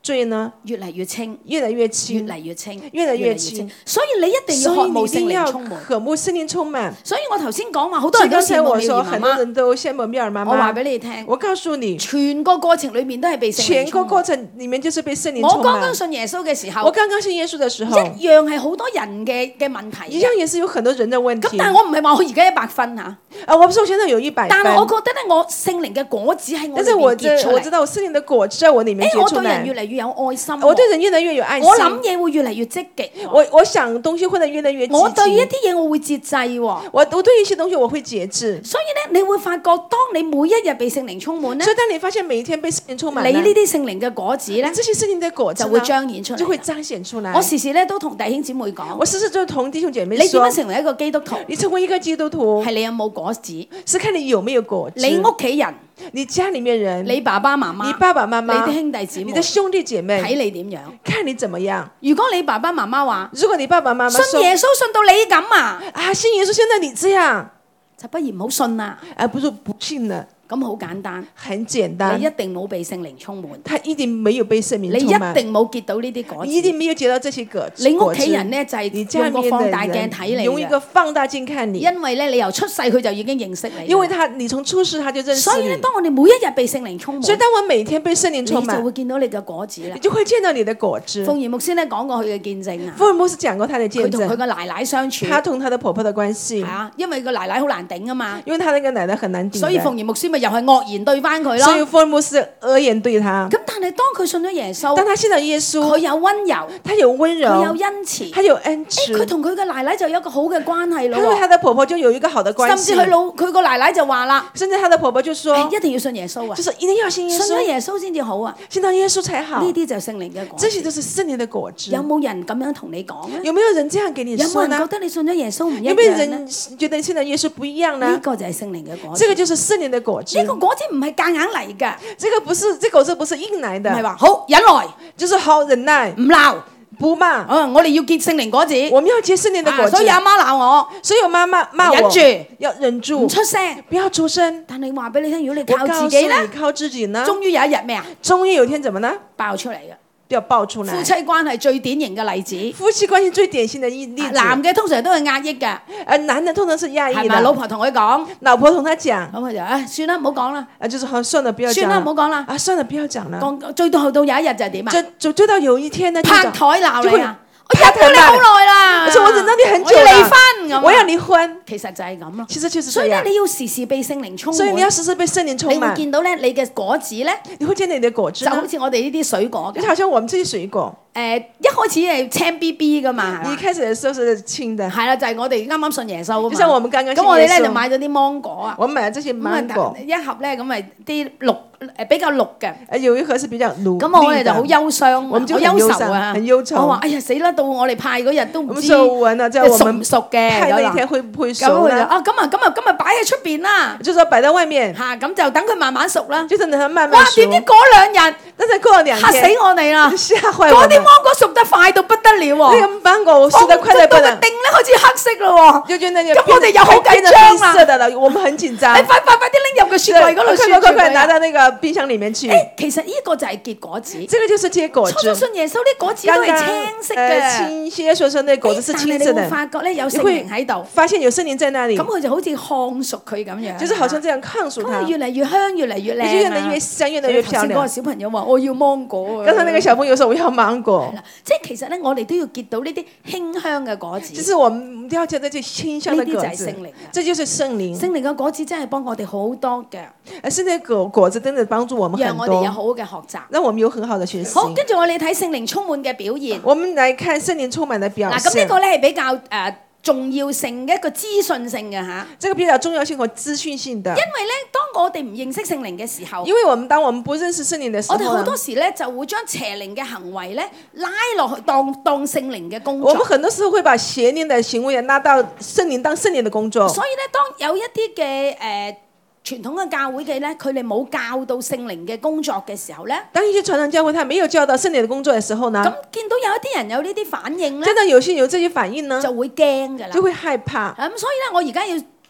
罪呢越嚟越輕， 越來越越輕， 嚟越輕， 越來越輕。 所以你一定要所渴慕聖以你一定要靈充滿。 渴慕聖靈充滿。 所以我頭先講話，好多所以人都羨慕剛才我說， 妙兒媽媽。 很多人都羨慕妙兒媽我話媽。 俾你聽， 我告訴你， 全個過程裏面都係被聖靈全個充滿。 過程裡面就是被聖靈我充滿。 剛剛信耶穌嘅時候， 我剛剛信耶穌的時候， 一樣係好多人嘅嘅問題嘅。 一樣也是有很多人的問題。 咁但係我唔係話我而家一百分嚇， 啊，我不是我現在有一百分， 但係我覺得咧，我聖靈嘅果子喺我裏但是我面結出嚟。 知我知道我聖靈的果子在我裡面誒，我結出來對人越。嚟越有愛心喎， 我對人越來越有愛心。 我諗嘢會越嚟越積極喎， 我我想東西會越來越積極。 我對一啲嘢我會節制喎。 我我對一些東西我會節制。 所以咧，你會發覺，當你每一日被聖靈充滿咧所，以當你發現每一天被聖靈充滿， 你呢啲聖靈嘅果子咧這些聖靈的果子呢就會彰顯出嚟。 就會彰顯出來。 我時時咧都同弟兄姊妹講， 我時時就同弟兄姐妹你點說， 樣成為一個基督徒？ 你成為一個基督徒， 係你有冇果子？ 是看你有沒有果子。 你屋企人、 你家裡面人， 你爸爸媽媽、 你爸爸媽媽、 你的兄弟姊妹你的兄弟姐妹， 睇你點樣？ 看你怎麼樣。 如果你爸爸媽媽話如果你爸爸媽媽說信耶穌信到你咁啊， 啊，信耶穌現在你這樣， 就不如唔好信啦。 而不是不信了， 咁好簡單， 很簡單你一，定冇被聖靈充滿， 他一定沒有被聖你靈充滿， 一定冇結到呢啲果子。 你一定沒有結到這些果子。 你屋企人咧就係你家用個裡面的放大鏡人睇你用一嘅， 個放大鏡看你， 因為咧你由出世佢就已經認識你。 因為他你從出世他就認識你， 所以咧，當我哋每一日被聖靈充滿， 所以當我每天被聖靈你充滿就會，見到你嘅果子啦你。就會見到你的果子。 鳳儀牧師咧講過佢嘅見證啊， 福爾摩斯講過他的見佢同佢證， 個奶奶相處， 他同他的婆婆的關係係，啊，因為個奶奶好難頂啊嘛， 因為他那個奶奶很難頂的， 所以鳳儀牧師咪又係惡言對翻佢所以咯。 福爾摩斯惡言對他。 咁但係當佢信咗耶穌， 當他信了耶穌， 佢有温柔， 他有温佢有柔， 恩慈， 他有恩慈， 誒佢同佢嘅奶奶就有一個好嘅關係咯喎。 他和他的婆婆就有一個好的關甚至佢係。 老佢個奶奶就話啦， 甚至他的婆婆就說， 誒一定要信耶穌啊就，是一定要信耶信咗穌， 耶穌先至好啊。 信到耶穌才好。 呢啲就係聖靈嘅果子。 這些都是聖靈的果子。 有冇人咁樣同你講咧？ 有沒有人這樣給你有冇說呢？ 人覺得你信咗耶穌唔一有沒有樣咧？ 人覺得信了耶穌不一樣呢呢？ 個就係聖靈嘅果子。 這個就是聖靈的果子。 呢個果子唔係夾硬嚟㗎， 這個不是，這個果子不是硬來唔係的， 話好忍耐就是好忍耐， 唔鬧。 不罵。 啊，我哋要結聖靈果子， 我們要結聖靈的果子啊所以。阿媽鬧我所以我媽媽罵我， 忍住要忍住唔，出聲。 不要出聲。 但你話俾你聽，如果你我靠告訴自己咧， 你，靠自己呢， 終於有一日咩啊？ 終於有一天怎麼呢？ 爆出嚟嘅。 要爆出來。 夫妻關係最典型嘅例子， 夫妻關係最典型的一例子。 男嘅通常都係壓抑嘅， 呃，男的通常是壓抑係咪？老的， 婆同佢講， 老婆同他講， 咁佢就唉算啦，唔好講啦， 啊，就是好，算了，不要講算啦，唔好講啦。 啊，算了，不要講了。 講最到到有一日就係點啊？ 就就追到有一天呢，就拍台鬧就會你啊！我忍咗你好耐啦， 我說我忍到你很久我要離了， 婚咁啊。 我要離婚。 其實就係咁咯。 其實就是所以咧， 這樣。 你要時時被聖靈充所以你要滿， 時時被聖靈你充滿， 會見到咧你嘅果子咧， 你會見到你的果子呢， 就好似我哋呢啲水果嘅。 就好像我們這些水果， 誒一開始係青 B B 噶嘛，係你一嘛？ 開始的時候是青的， 係啦，就係我哋啱啱信耶穌啊嘛。 就像我們剛剛信咁我哋咧耶穌就買咗啲芒果啊， 我們買了這些咁啊芒果， 一盒咧咁咪啲綠誒比較綠嘅。 呃有一盒是比較綠咁我哋就好綠的憂傷， 我們就很好憂憂傷愁啊， 很憂愁我話哎呀死啦，到我哋派嗰日都唔知我們說完了，在我熟唔們熟嘅派那一咁啦。 天會不會咁熟呢？ 佢就啊咁啊咁啊咁啊擺喺出邊啦， 就說擺在外面， 嚇咁就等佢慢慢熟啦。 就是等它慢哇！ 慢熟點。知嗰兩日但是過了兩嚇死天， 我哋啦！ 嚇壞我們。 嗰啲芒果熟得快到不得了喎， 那個芒果熟得快得不能到個，頂咧開始黑色咯喎。 就覺得那個咁我哋又好緊變得張啦黑色的了，我們很緊張你。快快快啲拎入個雪櫃嗰度快雪快快快拿住佢啊。 到那個冰箱裡面去。 誒，其實呢個就係結果子。 這個就是結果初初子。 信耶穌啲果子都係剛剛青色呃嘅， 青些說說那果子是但係你會青色的， 發覺咧有聖你會靈喺度， 發現有聖靈在那裡咁，佢就好似烘熟佢咁樣， 就是好像這樣抗熟它， 咁佢越嚟越香，越嚟越靚啊， 你就越來越香，越來越漂亮。 頭先嗰個小朋友話：我要芒果啊！ 剛才那個小朋友說我要芒果， 即係其實咧，我哋都要結到呢啲馨香嘅果子。 就是我們了解這些清香的呢啲就係果子聖靈啊， 這就是聖靈。 聖靈嘅果子真係幫我哋好多嘅， 而聖靈果果子真的幫助我們很讓我哋有多， 好好嘅學習。 讓我們有很好的學好， 習。 跟住我哋睇聖靈充滿嘅表現。 我們來看聖靈充滿的表嗱，咁呢現， 個咧係比較誒、呃重要性嘅一個資訊性嘅嚇， 這個比較重要性和資訊性的因。為咧，當我哋唔認識聖靈嘅時候， 因為我們當我們不認識聖靈的時候呢， 我哋好多時咧就會將邪靈嘅行為咧拉落去當當聖靈嘅工作。 我們很多時候會把邪靈的行為拉到聖靈當聖靈的工作。 所以咧，當有一啲嘅誒傳統嘅教會嘅咧，佢哋冇教到聖靈嘅工作嘅時候咧， 當一些傳統教會他沒有教導聖靈的工作的時候呢， 咁見到有一啲人有呢啲反應咧真，的有些有這些反應呢， 就會驚㗎啦。 就會害怕。 咁所以咧，我而家要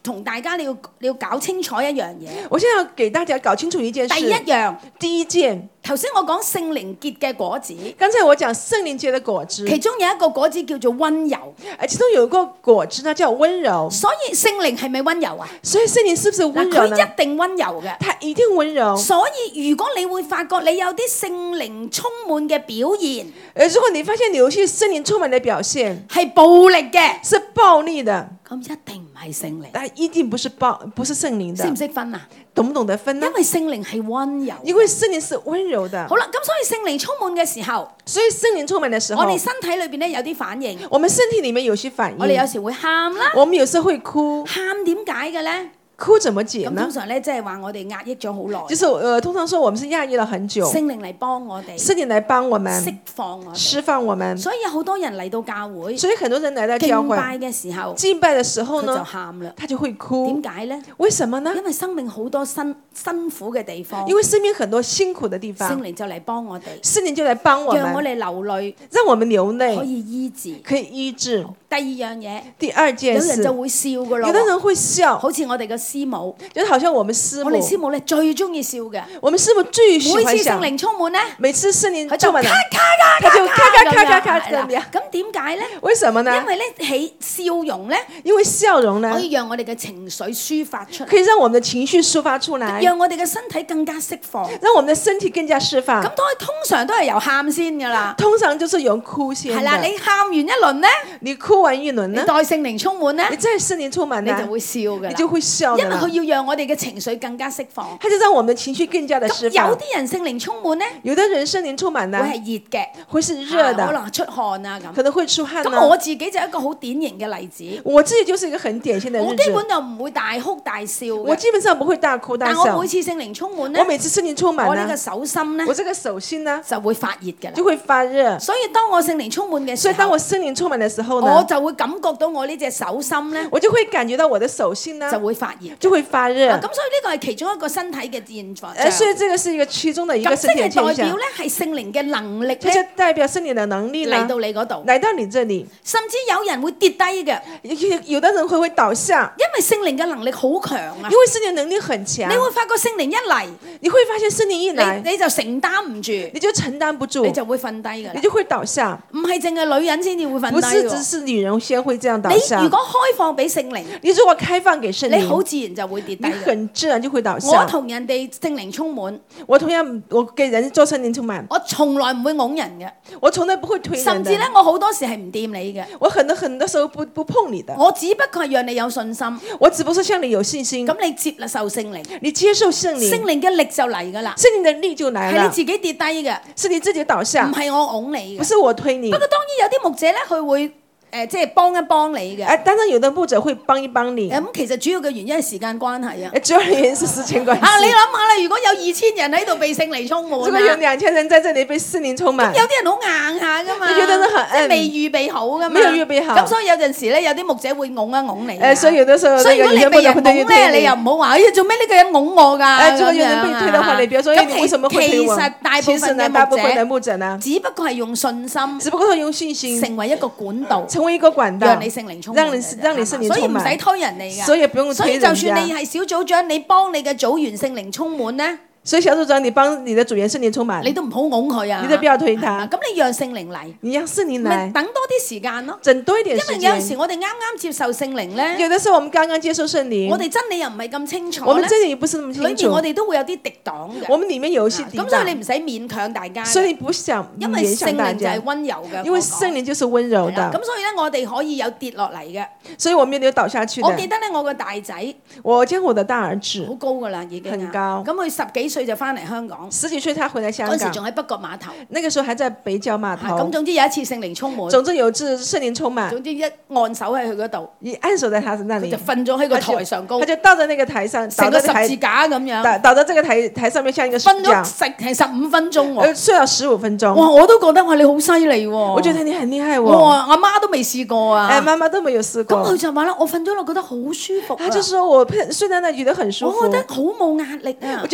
同大家你要你要搞清楚一樣嘢。 我現在要給大家搞清楚一件事。 第一樣， 第一件， 頭先我講聖靈結嘅果子， 剛才我講聖靈結的果子， 其中有一個果子叫做温柔。 誒，其中有一個果子呢叫温柔。 所以聖靈係咪温柔啊？ 所以聖靈是不是温柔佢呢？ 一定温柔嘅。 他一定温柔。 所以如果你會發覺你有啲聖靈充滿嘅表現， 誒，如果你發現你有些聖靈充滿的表現係暴力嘅， 是暴力的， 咁一定唔係聖靈。 但一定不是暴，不是聖靈的。 識唔識分啊？ 懂不懂得分呢？ 因為聖靈係温柔。 因為聖靈是温柔的。 好啦，咁所以聖靈充滿嘅時候， 所以聖靈充滿的時候， 我哋身體裏邊咧有啲反應。 我們身體裡面有些反應。 我哋有時會喊啦。 我們有時會哭。 喊點解嘅咧？ 哭怎麼解呢？ 咁通常咧，即係話我哋壓抑咗好耐。 就是呃，通常說我們是壓抑了很久。 聖靈嚟幫我哋。 聖靈來幫我們釋放我哋。 釋放我們。 所以有好多人嚟到教會。 所以很多人來到教會。 敬拜嘅時候。 敬拜嘅時候呢？ 佢就喊啦。 他就會哭。 點解咧？ 為什麼呢？ 因為生命好多辛辛苦嘅地方。 因為生命很多辛苦嘅地方。 聖靈就嚟幫我哋。 聖靈就嚟幫我們。 讓我哋流淚。 讓我們流淚。 可以醫治。 可以醫治。 第二樣嘢。 第二件事。 有人就會笑噶咯。 有的人會笑。 好似我哋嘅師母。 好像我們師母， 我哋師母咧最中意笑嘅。 我們師母最喜歡笑。 每次聖靈充滿咧， 每次聖靈佢就咔咔咔咔，佢就咔咔咔咔咔咁樣。 咁點解咧？ 為什麼呢？ 因為咧起笑容咧， 因為笑容呢， 可以讓我哋嘅情緒抒發出嚟， 可以讓我們的情緒抒發出來， 讓我哋嘅身體更加釋放， 讓我們的身體更加釋放。 咁都係通常都係由喊先噶啦。 通常就是由哭先。 係啦，你喊完一輪咧， 你哭完一輪呢， 你待聖靈充滿咧， 你再聖靈充滿， 你就會笑噶啦， 你就會笑。 因為佢要讓我哋嘅情緒更加釋放， 他就讓我們的情緒更加的釋放。 有啲人聖靈充滿咧， 有的人聖靈充滿呢， 會係熱嘅， 會是熱的， 可能出汗啊咁， 可能會出汗。 咁我自己就係一個好典型嘅例子。 我自己就是一個很典型的例子。 我基本就唔會大哭大笑。 我基本上不會大哭大笑。 但我每次聖靈充滿咧， 我每次聖靈充滿， 我呢個手心咧， 我這個手心呢就會發熱嘅啦， 就會發熱。 所以當我聖靈充滿嘅時候， 所以當我聖靈充滿嘅時候呢， 我就會感覺到我呢隻手心咧， 我就會感覺到我的手心呢就會發熱， 就會發熱。 咁所以呢個係其中一個身體嘅現象。 誒，所以這個是一個其中的一個身體現象。 咁即係代表咧係聖靈嘅能力咧， 就代表聖靈嘅能力嚟到你嗰度， 嚟到你這裡， 甚至有人會跌低嘅， 有有的人會會倒下， 因為聖靈嘅能力好強啊， 因為聖靈能力很強。 你會發覺聖靈一嚟， 你會發現聖靈一嚟， 你你就承擔唔住， 你就承擔不住， 你就會瞓低㗎啦， 你就會倒下。 唔係淨係女人先至會瞓低， 不是只是女人先會這樣倒下。 你如果開放俾聖靈， 你如果開放給聖靈， 你好自然就會跌低， 你很自然就會倒下。 我同人哋聖靈充滿， 我同樣我給人做聖靈充滿， 我從來唔會拱人嘅， 我從來不會推人， 甚至咧我好多時係唔掂你嘅， 我很多很多時候不不碰你的， 我只不過係讓你有信心， 我只不過向你有信心， 咁你接受聖靈， 你接受聖靈， 聖靈嘅力就嚟噶啦， 聖靈的力就來了， 係你自己跌低嘅， 是你自己倒下， 唔係我拱你嘅， 不是我推你。 不過當然有啲牧者咧，佢會。誒，即係幫一幫你嘅。 誒，當然有的牧者會幫一幫你。 咁其實主要嘅原因係時間關係啊。 誒，主要原因是時間關係。 啊，你諗下啦，如果有二千人喺度被聖靈充滿， 如果有兩千人在這裡被聖靈充滿， 有啲人好硬下噶嘛， 有啲人很即係未預備好噶嘛， 沒有預備好。 咁所以有陣時咧，有啲牧者會拱一拱你。 誒，所以有的時候， 所以如果你被人拱咧，你又唔好話，哎呀，做咩呢個人拱我㗎？ 誒，如果有人被推的話，你不要說，誒，你為什麼會推我？ 其實大部分嘅大部分嘅牧者呢， 只不過係用信心， 只不過係用信心成為一個管道， 成為一個管道。 你聖靈充滿， 讓你讓你聖靈充滿， 所以唔使推人哋㗎。 所以不用推人家。 所以就算你係小組長，你幫你嘅組員聖靈充滿咧。 所以小組長，你幫你的組員聖靈充滿， 你都唔好拱佢啊！ 你都不要推他。 咁你讓聖靈嚟， 你讓聖靈來， 等多啲時間咯， 整多一點時間。 因為有陣時我哋啱啱接受聖靈咧， 有的時候我們剛剛接受聖靈， 我哋真理又唔係咁清楚， 我們真理不是那麼清楚， 裏面我哋都會有啲敵擋嘅。 我們裡面有一些敵擋， 咁所以你唔使勉強大家。 所以你不想因為聖靈就係溫柔嘅， 因為聖靈就是溫柔的。 咁所以咧，我哋可以有跌落嚟嘅， 所以我們有倒下去。 我記得咧，我個大仔， 我見我的大兒子好高噶啦，已經很高。 咁佢十幾歲就翻嚟香港。 十幾歲他回來香港， 嗰時仲喺北角碼頭， 那個時候還在北角碼頭。 咁總之有一次聖靈充滿， 總之有一次聖靈充滿， 總之一按手喺佢嗰度， 一按手在他那裡， 就瞓咗喺個台上高， 他就倒在那個台上， 成個十字架咁樣， 倒倒在這個台台上面像一個十字架， 瞓咗成係十五分鐘喎， 睡咗十五分鐘。 哇！我都覺得哇，你好犀利喎， 我覺得你很厲害喎， 哇！阿媽都未試過啊， 誒媽媽都沒有試過。 咁佢就話啦，我瞓咗落覺得好舒服， 他就說我睡在那覺得很舒服， 我覺得好冇壓力啊， 我覺得很沒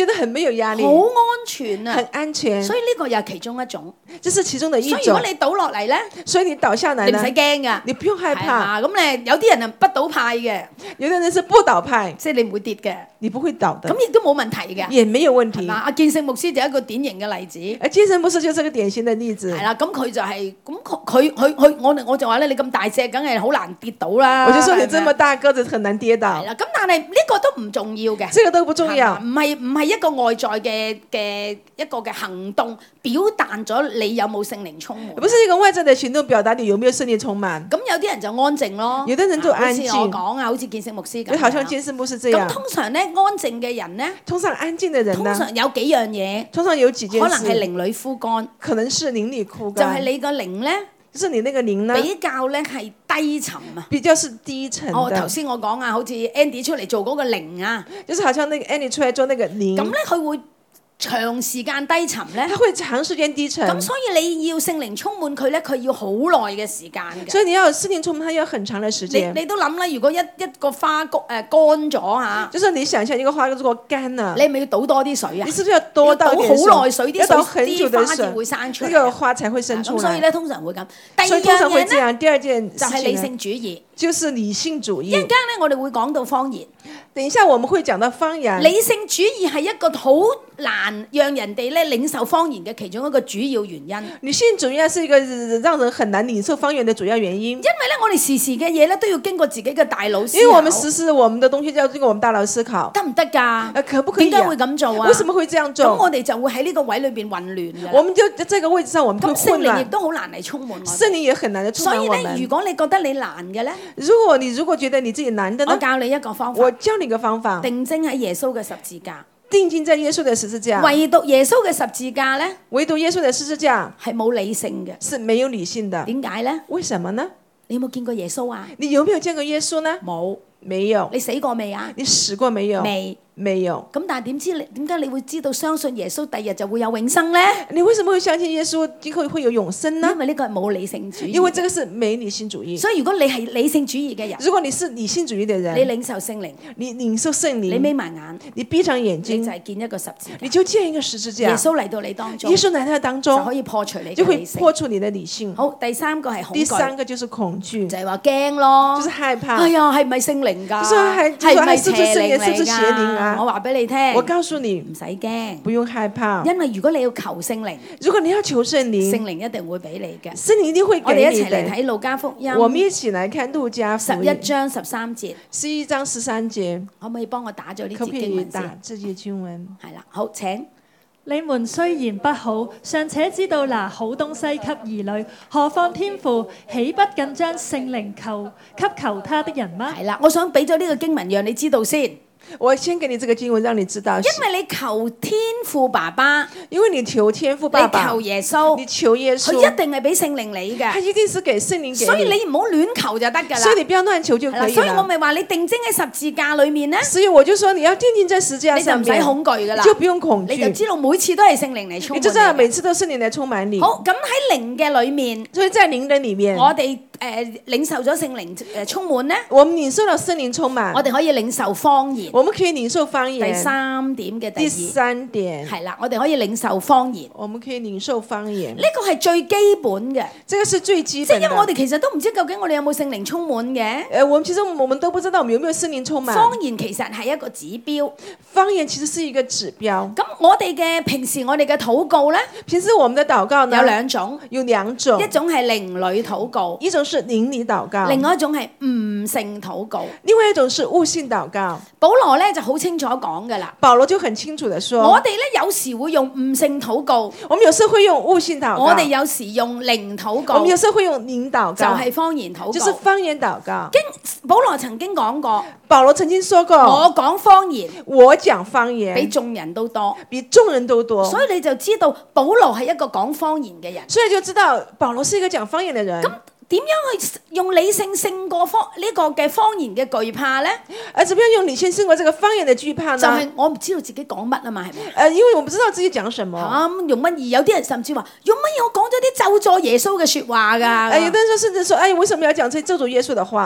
有壓力， 好安全很啊。 安全， 所以呢個又係其中一種。 這是其中的一種所以如果。你倒落嚟咧， 所以你倒下來呢你唔使，驚噶。 你不用害係怕。 啊，咁咧有啲人啊不倒派嘅， 有的人是不倒派， 即係你唔會跌嘅， 你不會倒的， 咁亦都冇問題嘅。 也沒有問題嗱，。阿建聖牧師就係一個典型嘅例子。 而健身牧師就是個典型的例子。 係啦，咁佢就係咁佢佢佢佢我我就話咧，你咁大隻，梗係好難跌倒啦。 我就說你這麼係大個子很難跌倒咪，係，啦，咁但係呢個都唔重要嘅。 這個都不重要係。嘛唔係唔係一個外在嘅嘅一個嘅行動，表達咗你有冇聖靈充滿。 不是一個外在的行動表達你有沒有聖靈充滿。 咁有啲人就安靜咯， 有啲人就安靜啊好似我講啊，好似建聖牧師咁樣。 就好像健身牧師這咁樣。 通常咧，安靜嘅人咧， 通常安靜的人通呢， 常有幾樣嘢， 通常有幾件可能係事， 靈裏枯乾， 可能是靈裡枯就係乾， 你個靈咧就是你那個靈呢， 比較咧係低沉啊。 比較是低沉哦，頭的， 先我講啊，好似 Andy 出嚟做嗰個靈啊， 就是好像那個 Annie 出來做那個咁靈， 咧佢會長時間低沉咧， 他會長時間低沉， 咁所以你要聖靈充滿佢咧，佢要好耐嘅時間嘅。 所以你要有聖靈充滿，它要很長的時你間。 你都諗啦，如果一一個花谷誒乾咗嚇， 就是你想象一個花如果乾了， 你係咪要倒多啲水啊你？是不是要多倒點要倒好耐水， 要倒啲很久的水啲花至水， 會生出嚟。 那個花才會生出來。 咁所以咧，通常會咁。第所以通二樣嘢咧常會這樣。第二件就係理事情呢性主義。 就是理性主義。 一陣間咧，我哋會講到方言。 等一下我們會講到方言。 理性主義係一個好難讓人哋咧領受方言嘅其中一個主要原因。因理性主義是一個讓人很難領受方言的主要原因。 為咧，我哋時時嘅嘢咧都要經過自己嘅大腦思考。 因為我們實施我們的東西，就要經過我們大腦思考。 得唔得㗎？ 呃，可不可以、啊？ 點解會咁做啊？ 為什麼會這樣咁做？ 我哋就會喺呢個位裏邊混亂嘅。 我們就在這個位置上，我們會咁聖混亂。 靈亦都好難嚟充滿我哋。 聖靈也很難的充所以咧， 滿我們。 如果你覺得你難嘅咧， 如果你如果覺得你自己難的呢？ 我教你一個方法， 我教你一個方法， 定睛喺耶穌嘅十字架。 定睛在耶穌的十字架。 唯獨耶穌嘅十字架咧， 唯獨耶穌的十字架係冇理性嘅。 是沒有理性的。 點解咧？ 為什麼呢？ 你有冇見過耶穌啊？ 你有沒有見過耶穌呢？ 冇。 沒有。 你死過未啊？ 你死過沒有？ 未。 沒有。 咁但係點知你點解你會知道相信耶穌第日就會有永生咧？ 你為什麼會相信耶穌今後會有永生呢因？為呢個係冇理性主義。 因為這個是沒理性主義。 所以如果你係理性主義嘅人， 如果你是理性主義的人， 你領受聖靈， 你領受聖靈， 你眯埋眼， 你閉上眼你睛就，係見一個十字架， 你就見一個十字架。 耶穌嚟到你當中耶，穌來到當中， 就可以破除你就會嘅理性。 破除你的理性。 好，第三個係恐第三懼， 個就是恐懼， 就係話驚咯， 就是害怕。 哎呀，係咪聖靈㗎？ 就說係就係咪說係是不是邪靈聖靈是不是嚟邪靈啊㗎？我話俾你聽， 我告訴你， 唔使驚， 不用害怕， 因為如果你要求聖靈， 如果你要求聖聖靈， 靈一定會俾你嘅。 聖靈一定會我哋給你的。 一齊嚟睇路加福音我們一起來看路加十福音一章十三節， 十一章十三節， 可唔可以幫我打咗呢可不可節經以打文先？ 這節經文？ 係啦，好請。 你們雖然不好，尚且知道拿好東西給兒女，何況天父豈不更將聖靈求給求他的人嗎？ 係啦，我想俾咗呢個經文讓你知道先， 我先給你這個經文，讓你知道， 因為你求天父爸爸， 因為你求天父爸爸你求，耶穌你，求耶佢穌， 一定係俾聖靈你他嘅， 一定是給聖靈給所以你唔好亂求就得㗎啦。 所以你不要亂求就係啦， 可以所以我了。 咪話你定睛喺十字架裏面咧， 所以我就說你要定睛在十字架你就唔使上面， 恐懼㗎啦你，就不用恐懼， 你就知道每次都係聖靈嚟充滿你就知道每你嘅。 次都是聖靈來充滿你。 好，咁喺靈嘅裏面， 所以在靈的裡面， 我哋誒領受咗聖靈誒充滿咧， 我們領受到聖靈充滿， 我哋可以領受方言。 我們可以領受方第言。 三點嘅第第二三點， 係啦，我哋可以領受方言， 我們可以領受方言呢，個係最基本嘅。 這個是最基即係本的。 因為我哋其實都唔知究竟我哋有冇聖靈充滿嘅。 呃，我們其實我們都不知道我們有沒有聖靈充滿。 方言其實係一個指標。 方言其實是一個指標。 咁我哋嘅平時我哋嘅禱告咧平時我們的禱告呢， 有兩種， 有兩種， 一種係靈裏禱告， 一種是靈裡禱告， 另外一種係悟性禱告。 另外一種是悟性禱告。 保羅咧就好清楚講㗎啦。 保羅就很清楚地說， 我哋咧有時會用悟性禱告， 我們有時候會用悟性禱告， 我哋有時用靈禱我告， 們有時候會用靈禱告， 就係方言禱就是告。 方言禱告。 經保羅曾經講過， 保羅曾經說過， 我講方言我講方比言眾人都多， 比眾人都多， 所以你就知道保羅係一個講方言嘅人。 所以就知道保羅是一個講方言的人。 咁點樣去用理性勝過方呢個嘅方言嘅懼怕呢？ 而怎麼樣用理性勝過這個方言的懼怕呢？ 就係我唔知道自己講乜啊嘛，係咪？ 呃，因為我不知道自己講什麼。 咁用乜嘢？有啲人甚至話用乜嘢？我講咗啲咒詛耶穌嘅説話㗎。 呃，有的人說甚至說，哎，為什麼要講這咒詛耶穌的話？ 咁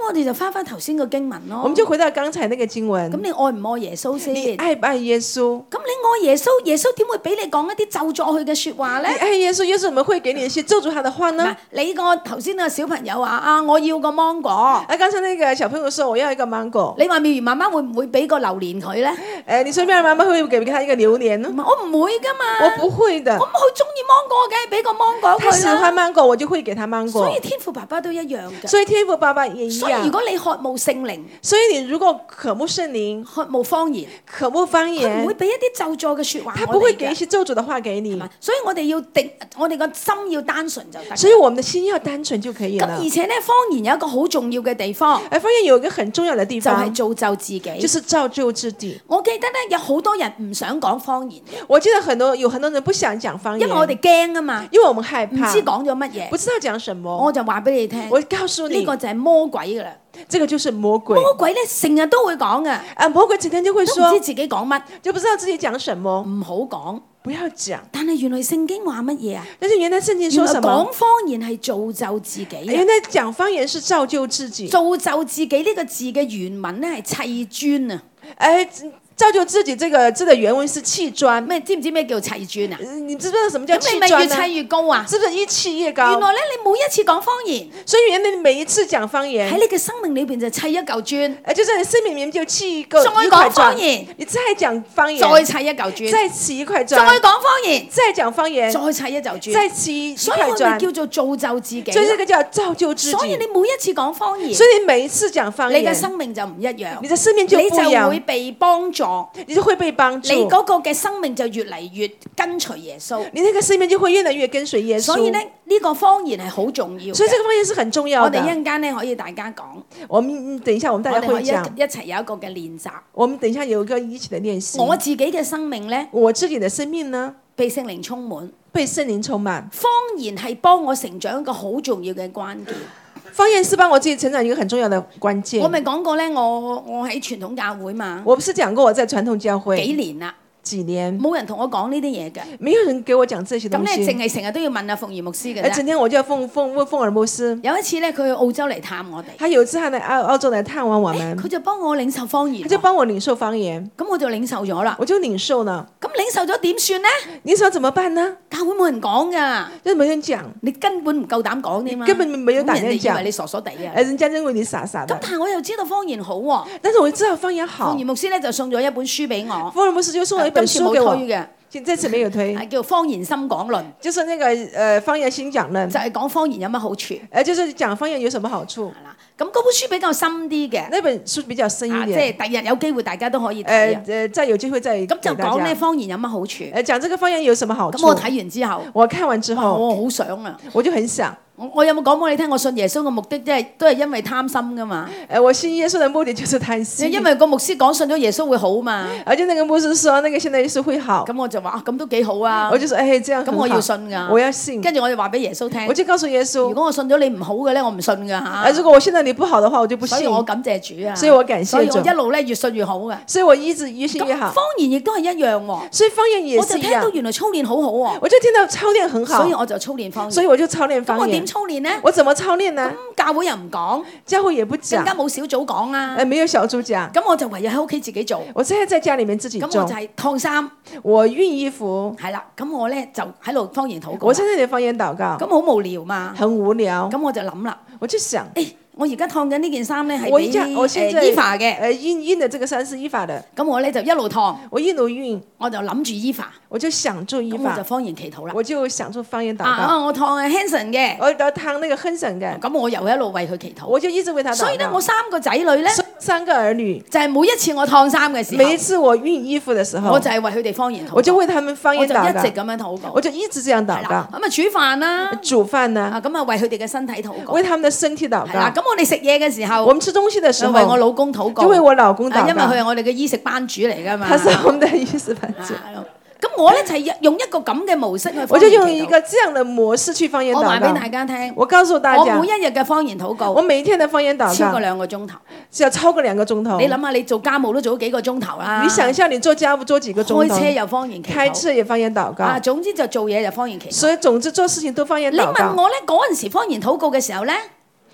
我哋就翻翻頭先個經文咯。 我們就回到剛才那個經文。 咁你愛唔愛耶穌先？ 你愛不愛耶穌？ 咁你愛耶穌，耶穌點會俾你講一啲咒詛佢嘅説話咧？ 你愛耶穌，耶穌怎麼會給你一些咒詛他的話呢？ 你個頭先個小朋友話啊，我要個芒果。 啊，剛才那個小朋友說我要一個芒果。 你話妙如媽媽會唔會俾個榴蓮佢咧？ 誒，你說妙如媽媽會唔會給他一個榴蓮呢？ 我唔會噶嘛。 我不會的。 咁佢中意芒果，梗係俾個芒果佢啦。 他喜歡芒果，我就會給他芒果。 所以天父爸爸都一樣嘅。 所以天父爸爸也一樣。 所以如果你渴慕聖靈， 所以你如果渴慕聖靈， 渴慕方言， 渴慕方言， 佢唔會俾一啲咒詛嘅説話我哋嘅。 他不會給一些咒詛的話給你。 所以我哋要定，我哋個心要單純就得。 所以我們的心要單純就可以了。 咁而且咧，方言有一個好重要嘅地方。 誒，方言有一個很重要的地方， 就係造就自己， 就是造就自己。 我記得咧，有好多人唔想講方言。 我記得很多有很多人不想講方言， 因為我哋驚啊嘛， 因為我們害怕， 唔知講咗乜嘢， 不知道講什麼。 我就話俾你聽， 我告訴你， 呢個就係魔鬼噶啦。 這個就是魔鬼。 魔鬼咧成日都會講嘅， 啊，魔鬼整天就會說， 都唔知自己講乜， 就不知道自己講什麼， 唔好講， 不要講。 但係原來聖經話乜嘢啊？ 但是原來聖經說什麼？ 講方言係造就自己。 原來講方言是造就自己。 造就自己呢個字嘅原文咧係砌磚啊。 誒。造就自己這個字的原文是砌磚， 咩？知唔知咩叫砌磚啊？ 你知唔知道什麼叫砌磚呢？ 咁你咪越砌越高啊？ 是不是越砌越高？ 原來咧，你每一次講方言， 所以原來你每一次講方言， 喺你嘅生命裏邊就砌一嚿磚， 誒，就在你生命裏面就砌一個再講方言， 你再講方言， 再砌一嚿磚， 再砌一塊磚， 再講方言， 再講方言， 再砌一嚿磚， 再砌一塊磚。 所以我哋叫做造就自己。 所以呢個叫造就自己。 所以你每一次講方言， 所以你每一次講方言， 你嘅生命就唔一樣， 你嘅生命就不一樣， 你就會被幫助， 你就會被幫助， 你嗰個嘅生命就越嚟越跟隨耶穌， 你那個生命就會越來越跟隨耶穌。 所以咧呢個方言係好重要， 所以這個方言是很重要的。 我哋一陣間咧可以大家講， 我們等一下我們大家會講， 一齊有一個嘅練習。 我們等一下有一個一起的練習。 我自己嘅生命咧， 我自己的生命呢， 被聖靈充滿， 被聖靈充滿。 方言係幫我成長一個好重要嘅關鍵。 方言是幫我自己成長一個很重要的關鍵。 我咪講過咧，我我喺傳統教會嘛， 我不是講過我在傳統教會幾年啦。 幾年冇人同我講呢啲嘢嘅， 沒有人給我講這些東西。 咁咧，淨係成日都要問阿鳳儀牧師嘅啫。 整天我就要鳳鳳問鳳兒牧師。 有一次咧，佢去澳洲嚟探我哋。 他有一次他嚟澳澳洲嚟探望我們， 佢就幫我領受方言。 佢就幫我領受方言。 咁我就領受咗啦。 我就領受啦。 咁領受咗點算咧？ 領受怎麼辦呢？ 教會冇人講㗎， 因為冇人講， 你根本唔夠膽講添嘛。 根本沒有膽量講， 以為你傻傻地啊。 誒，人家認為你傻傻的。 咁但係我又知道方言好喎。 但是我知道方言好。 鳳儀牧師咧就送咗一本書俾我。 鳳兒牧師就送咗一本書給我。這次沒有推， 係叫方言深講論， 就是那個呃方言新講論， 就係講方言有乜好處， 誒就是講方言有什麼好處。 係啦，咁嗰本書比較深啲嘅， 那本書比較深一點， 即係第日有機會大家都可以睇啊。誒誒，再有機會再咁就講咧方言有乜好處， 誒講這個方言有什麼好處。 咁我睇完之後， 我看完之後， 我好想啊， 我就很想。 我我有冇講過你聽？我信耶穌嘅目的即係都係因為貪心噶嘛。 誒，我信耶穌嘅目的就是貪心。 因為個牧師講信咗耶穌會好嘛。 而且那個牧師說，那個現在耶穌會好。 咁我就話咁都幾好啊。 我就說誒，這樣咁我要信㗎。 我要信。跟住我就話俾耶穌聽。 我就告訴耶穌， 如果我信咗你唔好嘅咧，我唔信㗎嚇。 如果我現在你不好的話，我就不信。 所以我感謝主啊。 所以我感謝主。 所以我一路咧越信越好嘅。 所以我一直越信越好。 方言亦都係一樣喎。 所以方言也是一樣。 我就聽到原來操練好好喎。 我就聽到操練很好。 所以我就操練方言。 所以我就操練方言。 咁我點操練呢？ 我怎麼操練呢？ 咁教會又唔講， 教會也不講， 更加冇小組講啊。 誒，沒有小組講。 咁我就唯有喺屋企自己做。 我現在在家裡面自己做。 咁我就係燙衫， 我熨衣服。 係啦，咁我咧就喺度方言禱告。 我在那裡方言禱告。 咁好無聊嘛。 很無聊。 咁我就諗啦， 我就想， 誒，我而家燙緊呢件衫咧係俾誒伊法嘅， 誒印印的這個衫是伊法的。 咁我咧就一路燙， 我一路熨， 我就諗住伊法， 我就想做伊法， 我就方言祈禱啦。 我就想做方言禱告。 啊，我燙係 Hanson 嘅， 我要燙那個 Hanson 嘅， 咁我又一路為佢祈禱， 我就一直為他禱告。 所以咧，我三個仔女咧， 三個兒女就係每一次我燙衫嘅時候， 每一次我熨衣服嘅時候， 我就係為佢哋方言禱告， 我就為他們方言禱告， 我就一直咁樣禱告， 我就一直這樣禱告。 咁啊煮飯啦， 煮飯啦， 啊咁啊為佢哋嘅身體禱告， 為他們的身體禱告。 咁我哋食嘢嘅時候， 我們吃東西嘅時候， 為我老公禱告， 就為我老公禱告， 因為佢係我哋嘅衣食班主嚟㗎嘛。 他是我們的衣食班主。 咁我咧就係用一個咁嘅模式去方言祈禱。 我就用一個這樣的模式去方言禱告。 我話俾大家聽， 我告訴大家， 我每一日嘅方言禱告， 我每一天的方言禱告超過兩個鐘頭， 是要超過兩個鐘頭。 你諗下，你做家務都做咗幾個鐘頭啦。 你想一下，你做家務做幾個鐘頭？ 開車又方言祈禱， 開車也方言禱告。 啊，總之就做嘢就方言祈禱。 所以總之做事情都方言禱告。 你問我咧嗰陣時方言禱告嘅時候咧？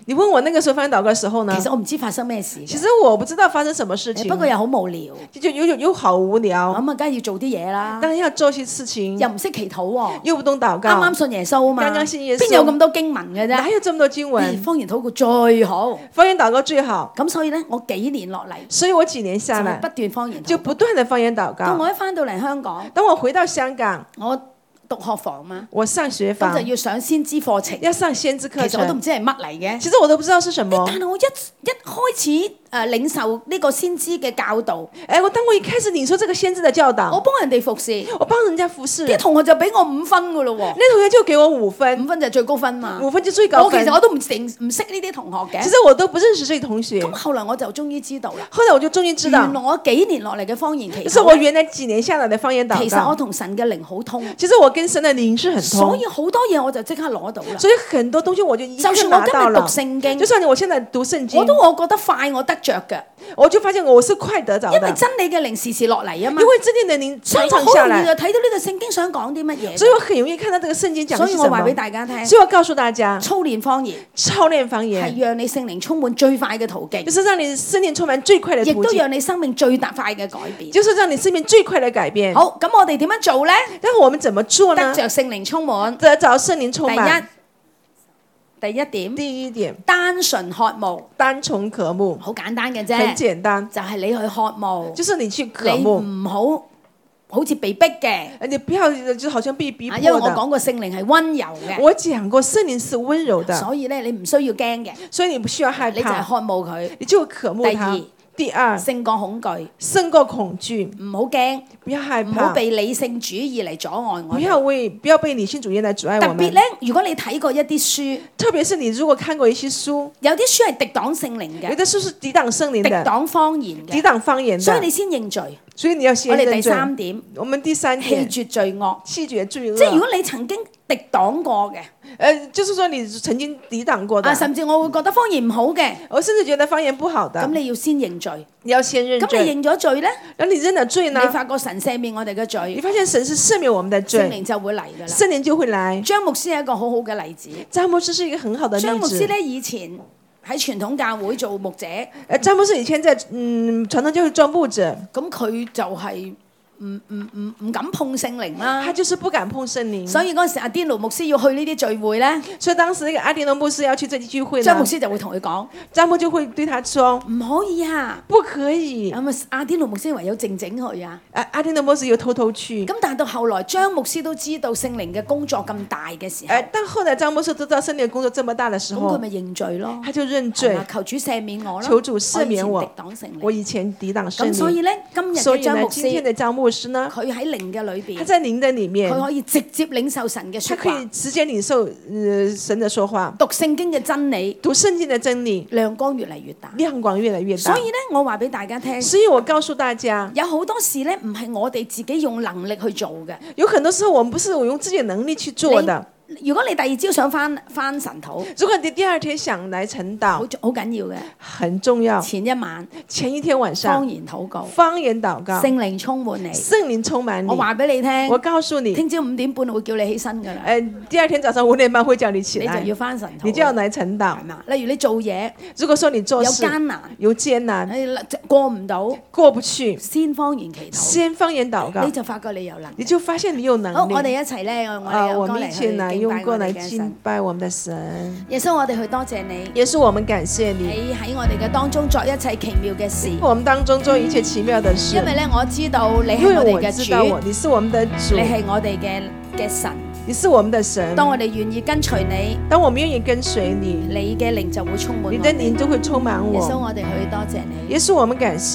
你問我那個時候方言禱告嘅時候呢？ 其實我唔知發生咩事嘅， 其實我不知道發生什麼事情， 不過又好無聊， 就有有有好無聊。 咁啊，梗係要做啲嘢啦， 當然要做些事情， 又唔識祈禱喎， 又不懂禱告， 啱啱信耶穌啊嘛， 剛剛信耶穌邊有咁多經文嘅啫？ 哪有這麼多經哎文？ 方言禱告最好， 方言禱告最好。 咁所以咧，我幾年落嚟所以我幾年下來就係不斷方言禱告， 就不斷的方言禱告。 當我一翻到嚟香港， 當我回到香港， 我讀學房嘛， 我上學咁房就要上先知課程， 要上先知課其實我都唔程， 知係乜嚟嘅。 其實我都不知道是什麼。 但係我一一開始誒、呃、領受呢個先知嘅教導， 哎，我當我一開始領受這個先知的教我導， 幫人哋服侍， 我幫人家服侍， 啲同學就俾我五分噶咯喎， 那同學就給我五分， 五分就係最高分嘛。 五分就最高分。 我其實我都唔認唔識呢啲同學嘅其，實我都不認識這些同學。 咁後來我就終於知道啦。 後來我就終於知道原，來我幾年落嚟嘅方言祈是我禱， 原來幾年下來的方言禱其實我告。 同神嘅靈好通， 其實我跟神的靈是很通， 所以好多嘢我就即刻攞到啦。 所以很多東西我就一刻就算我今日讀拿到了。 聖經就，算我現在讀聖經我，都我覺得快我得着嘅， 我就發現我是快得着因為的， 真理嘅靈時時落嚟啊嘛因。為真正的靈所以常常下我好容易就來， 睇到呢個聖經想講啲乜嘢。 所以我很容易看到這個聖經講的是什所以我話俾麼。 大家聽， 所以我告訴大家， 操練方言操練方係言讓你聖靈充滿最快嘅途徑就，是讓你聖靈充滿最快的亦都途徑， 讓你生命最大快嘅改變。 就是讓你生命最快的改變。 好，咁我哋點樣做呢？ 但是我們怎麼做呢？ 得着聖靈充滿。 得着聖靈充第滿。 一，第一點， 第一點， 單純渴慕， 單從渴慕， 好簡單嘅很啫， 簡單， 就係你去渴慕， 就是你去渴你慕， 唔好好似被逼嘅。 呃你不要就好像被逼啊，因為我迫的。 講過聖靈係温柔嘅， 我講過聖靈是温柔的， 所以咧你唔需要驚嘅， 所以你不需要害怕， 你就係渴慕佢。 你就渴慕他第二。 第二， 勝過恐懼， 勝過恐懼， 唔好驚， 不要害唔好怕， 被理性主義嚟阻礙我哋。 不要為不要被理性主義來阻礙我們。 特別咧，如果你睇過一啲書， 特別是你如果看過一些書， 有啲書係敵擋聖靈嘅， 有的書是抵擋聖靈的， 敵擋方言抵嘅， 擋方言的， 所以你先認罪。 所以你要先我哋第認罪。 三點， 我們第三棄點， 絕罪惡， 棄絕罪惡。 即係如果你曾經敵擋過嘅， 呃，就是說你曾經抵擋過的， 啊，甚至我會覺得方言唔好嘅， 我甚至覺得方言不好的， 咁你要先認罪。 你要先認罪。 咁你認咗罪咧， 然後你認了罪呢？ 你發覺神赦免我哋嘅你罪， 發現神是赦免我們的聖罪， 靈就會嚟㗎啦。 聖靈就會來。 張牧師係一個好好嘅例子。 詹姆斯是一個很好的例子。 張牧師咧以前喺傳統教會做牧者， 呃，詹姆斯以前在嗯傳統教會做牧者， 咁佢就係唔唔唔唔敢碰聖靈啦他。就是不敢碰聖靈。 所以嗰陣時阿甸奴牧師要去呢啲聚會咧， 所以當時那個阿迪諾牧師要去這啲聚會呢， 張牧師就會同佢講詹姆就會對他說： 唔可以啊。 不可以。 咁啊，阿甸奴牧師唯有靜靜去啊。 啊，阿迪諾牧師又偷偷去。 咁但係到後來，張牧師都知道聖靈嘅工作咁大嘅時候， 哎，但後來張牧師都知道聖靈工作這麼大的時候， 咁佢咪認罪咯。 他就認係罪嘛，求主赦免我啦。 求主赦免我我以前敵擋聖靈。 我以前抵擋聖靈。 咁所以咧，今日所以呢， 嘅張牧師， 今天的張牧師呢， 佢喺靈嘅裏邊他，在靈的裡面， 佢可以直接領受神嘅説話他可以，直接領受呃神的說話， 讀聖經嘅真理， 讀聖經的真理， 亮光越嚟越大。 亮光越來越大。 所以咧，我話俾大家聽， 所以我告訴大家， 有好多事咧，唔係我哋自己用能力去做嘅。 有很多時候我們不是我用自己的能力去做的。 如果你第二朝想翻翻神土， 如果你第二天想來晨禱， 好好緊要嘅。 很重要。 前一晚前一天晚上方言禱告， 方言禱告， 聖靈充滿你。 聖靈充滿你。 我話俾你聽， 我告訴你， 聽朝五點半會叫你起身㗎啦， 呃，第二天早上五點半會叫你起來， 你就要翻神土， 你就要來晨禱係。嘛？例如你做嘢如果說你做有事艱難， 有艱難， 你過唔到， 過不去， 先方言祈禱， 先方言禱告你，就發覺你有能力。 你就發現你有能力。 好，我哋一齊咧，我啊， 哋我用歌嚟去們一起來敬用歌來拜我哋嘅神。 敬拜我們的神。 耶穌，我哋去多謝你， 也是我們感謝你， 你喺我哋嘅當中作一切奇妙嘅事。 我們當中做一切奇妙的事。 因為咧，我知道你因係我為我哋嘅知道我， 主， 你是我們的主你，係我哋嘅嘅神。 你是我們的神。 當我哋願意跟隨你， 當我們願意跟隨你， 你嘅靈就會充滿我你的哋。 靈就會充滿耶穌， 我。 我哋去多謝你。 也是我們感謝。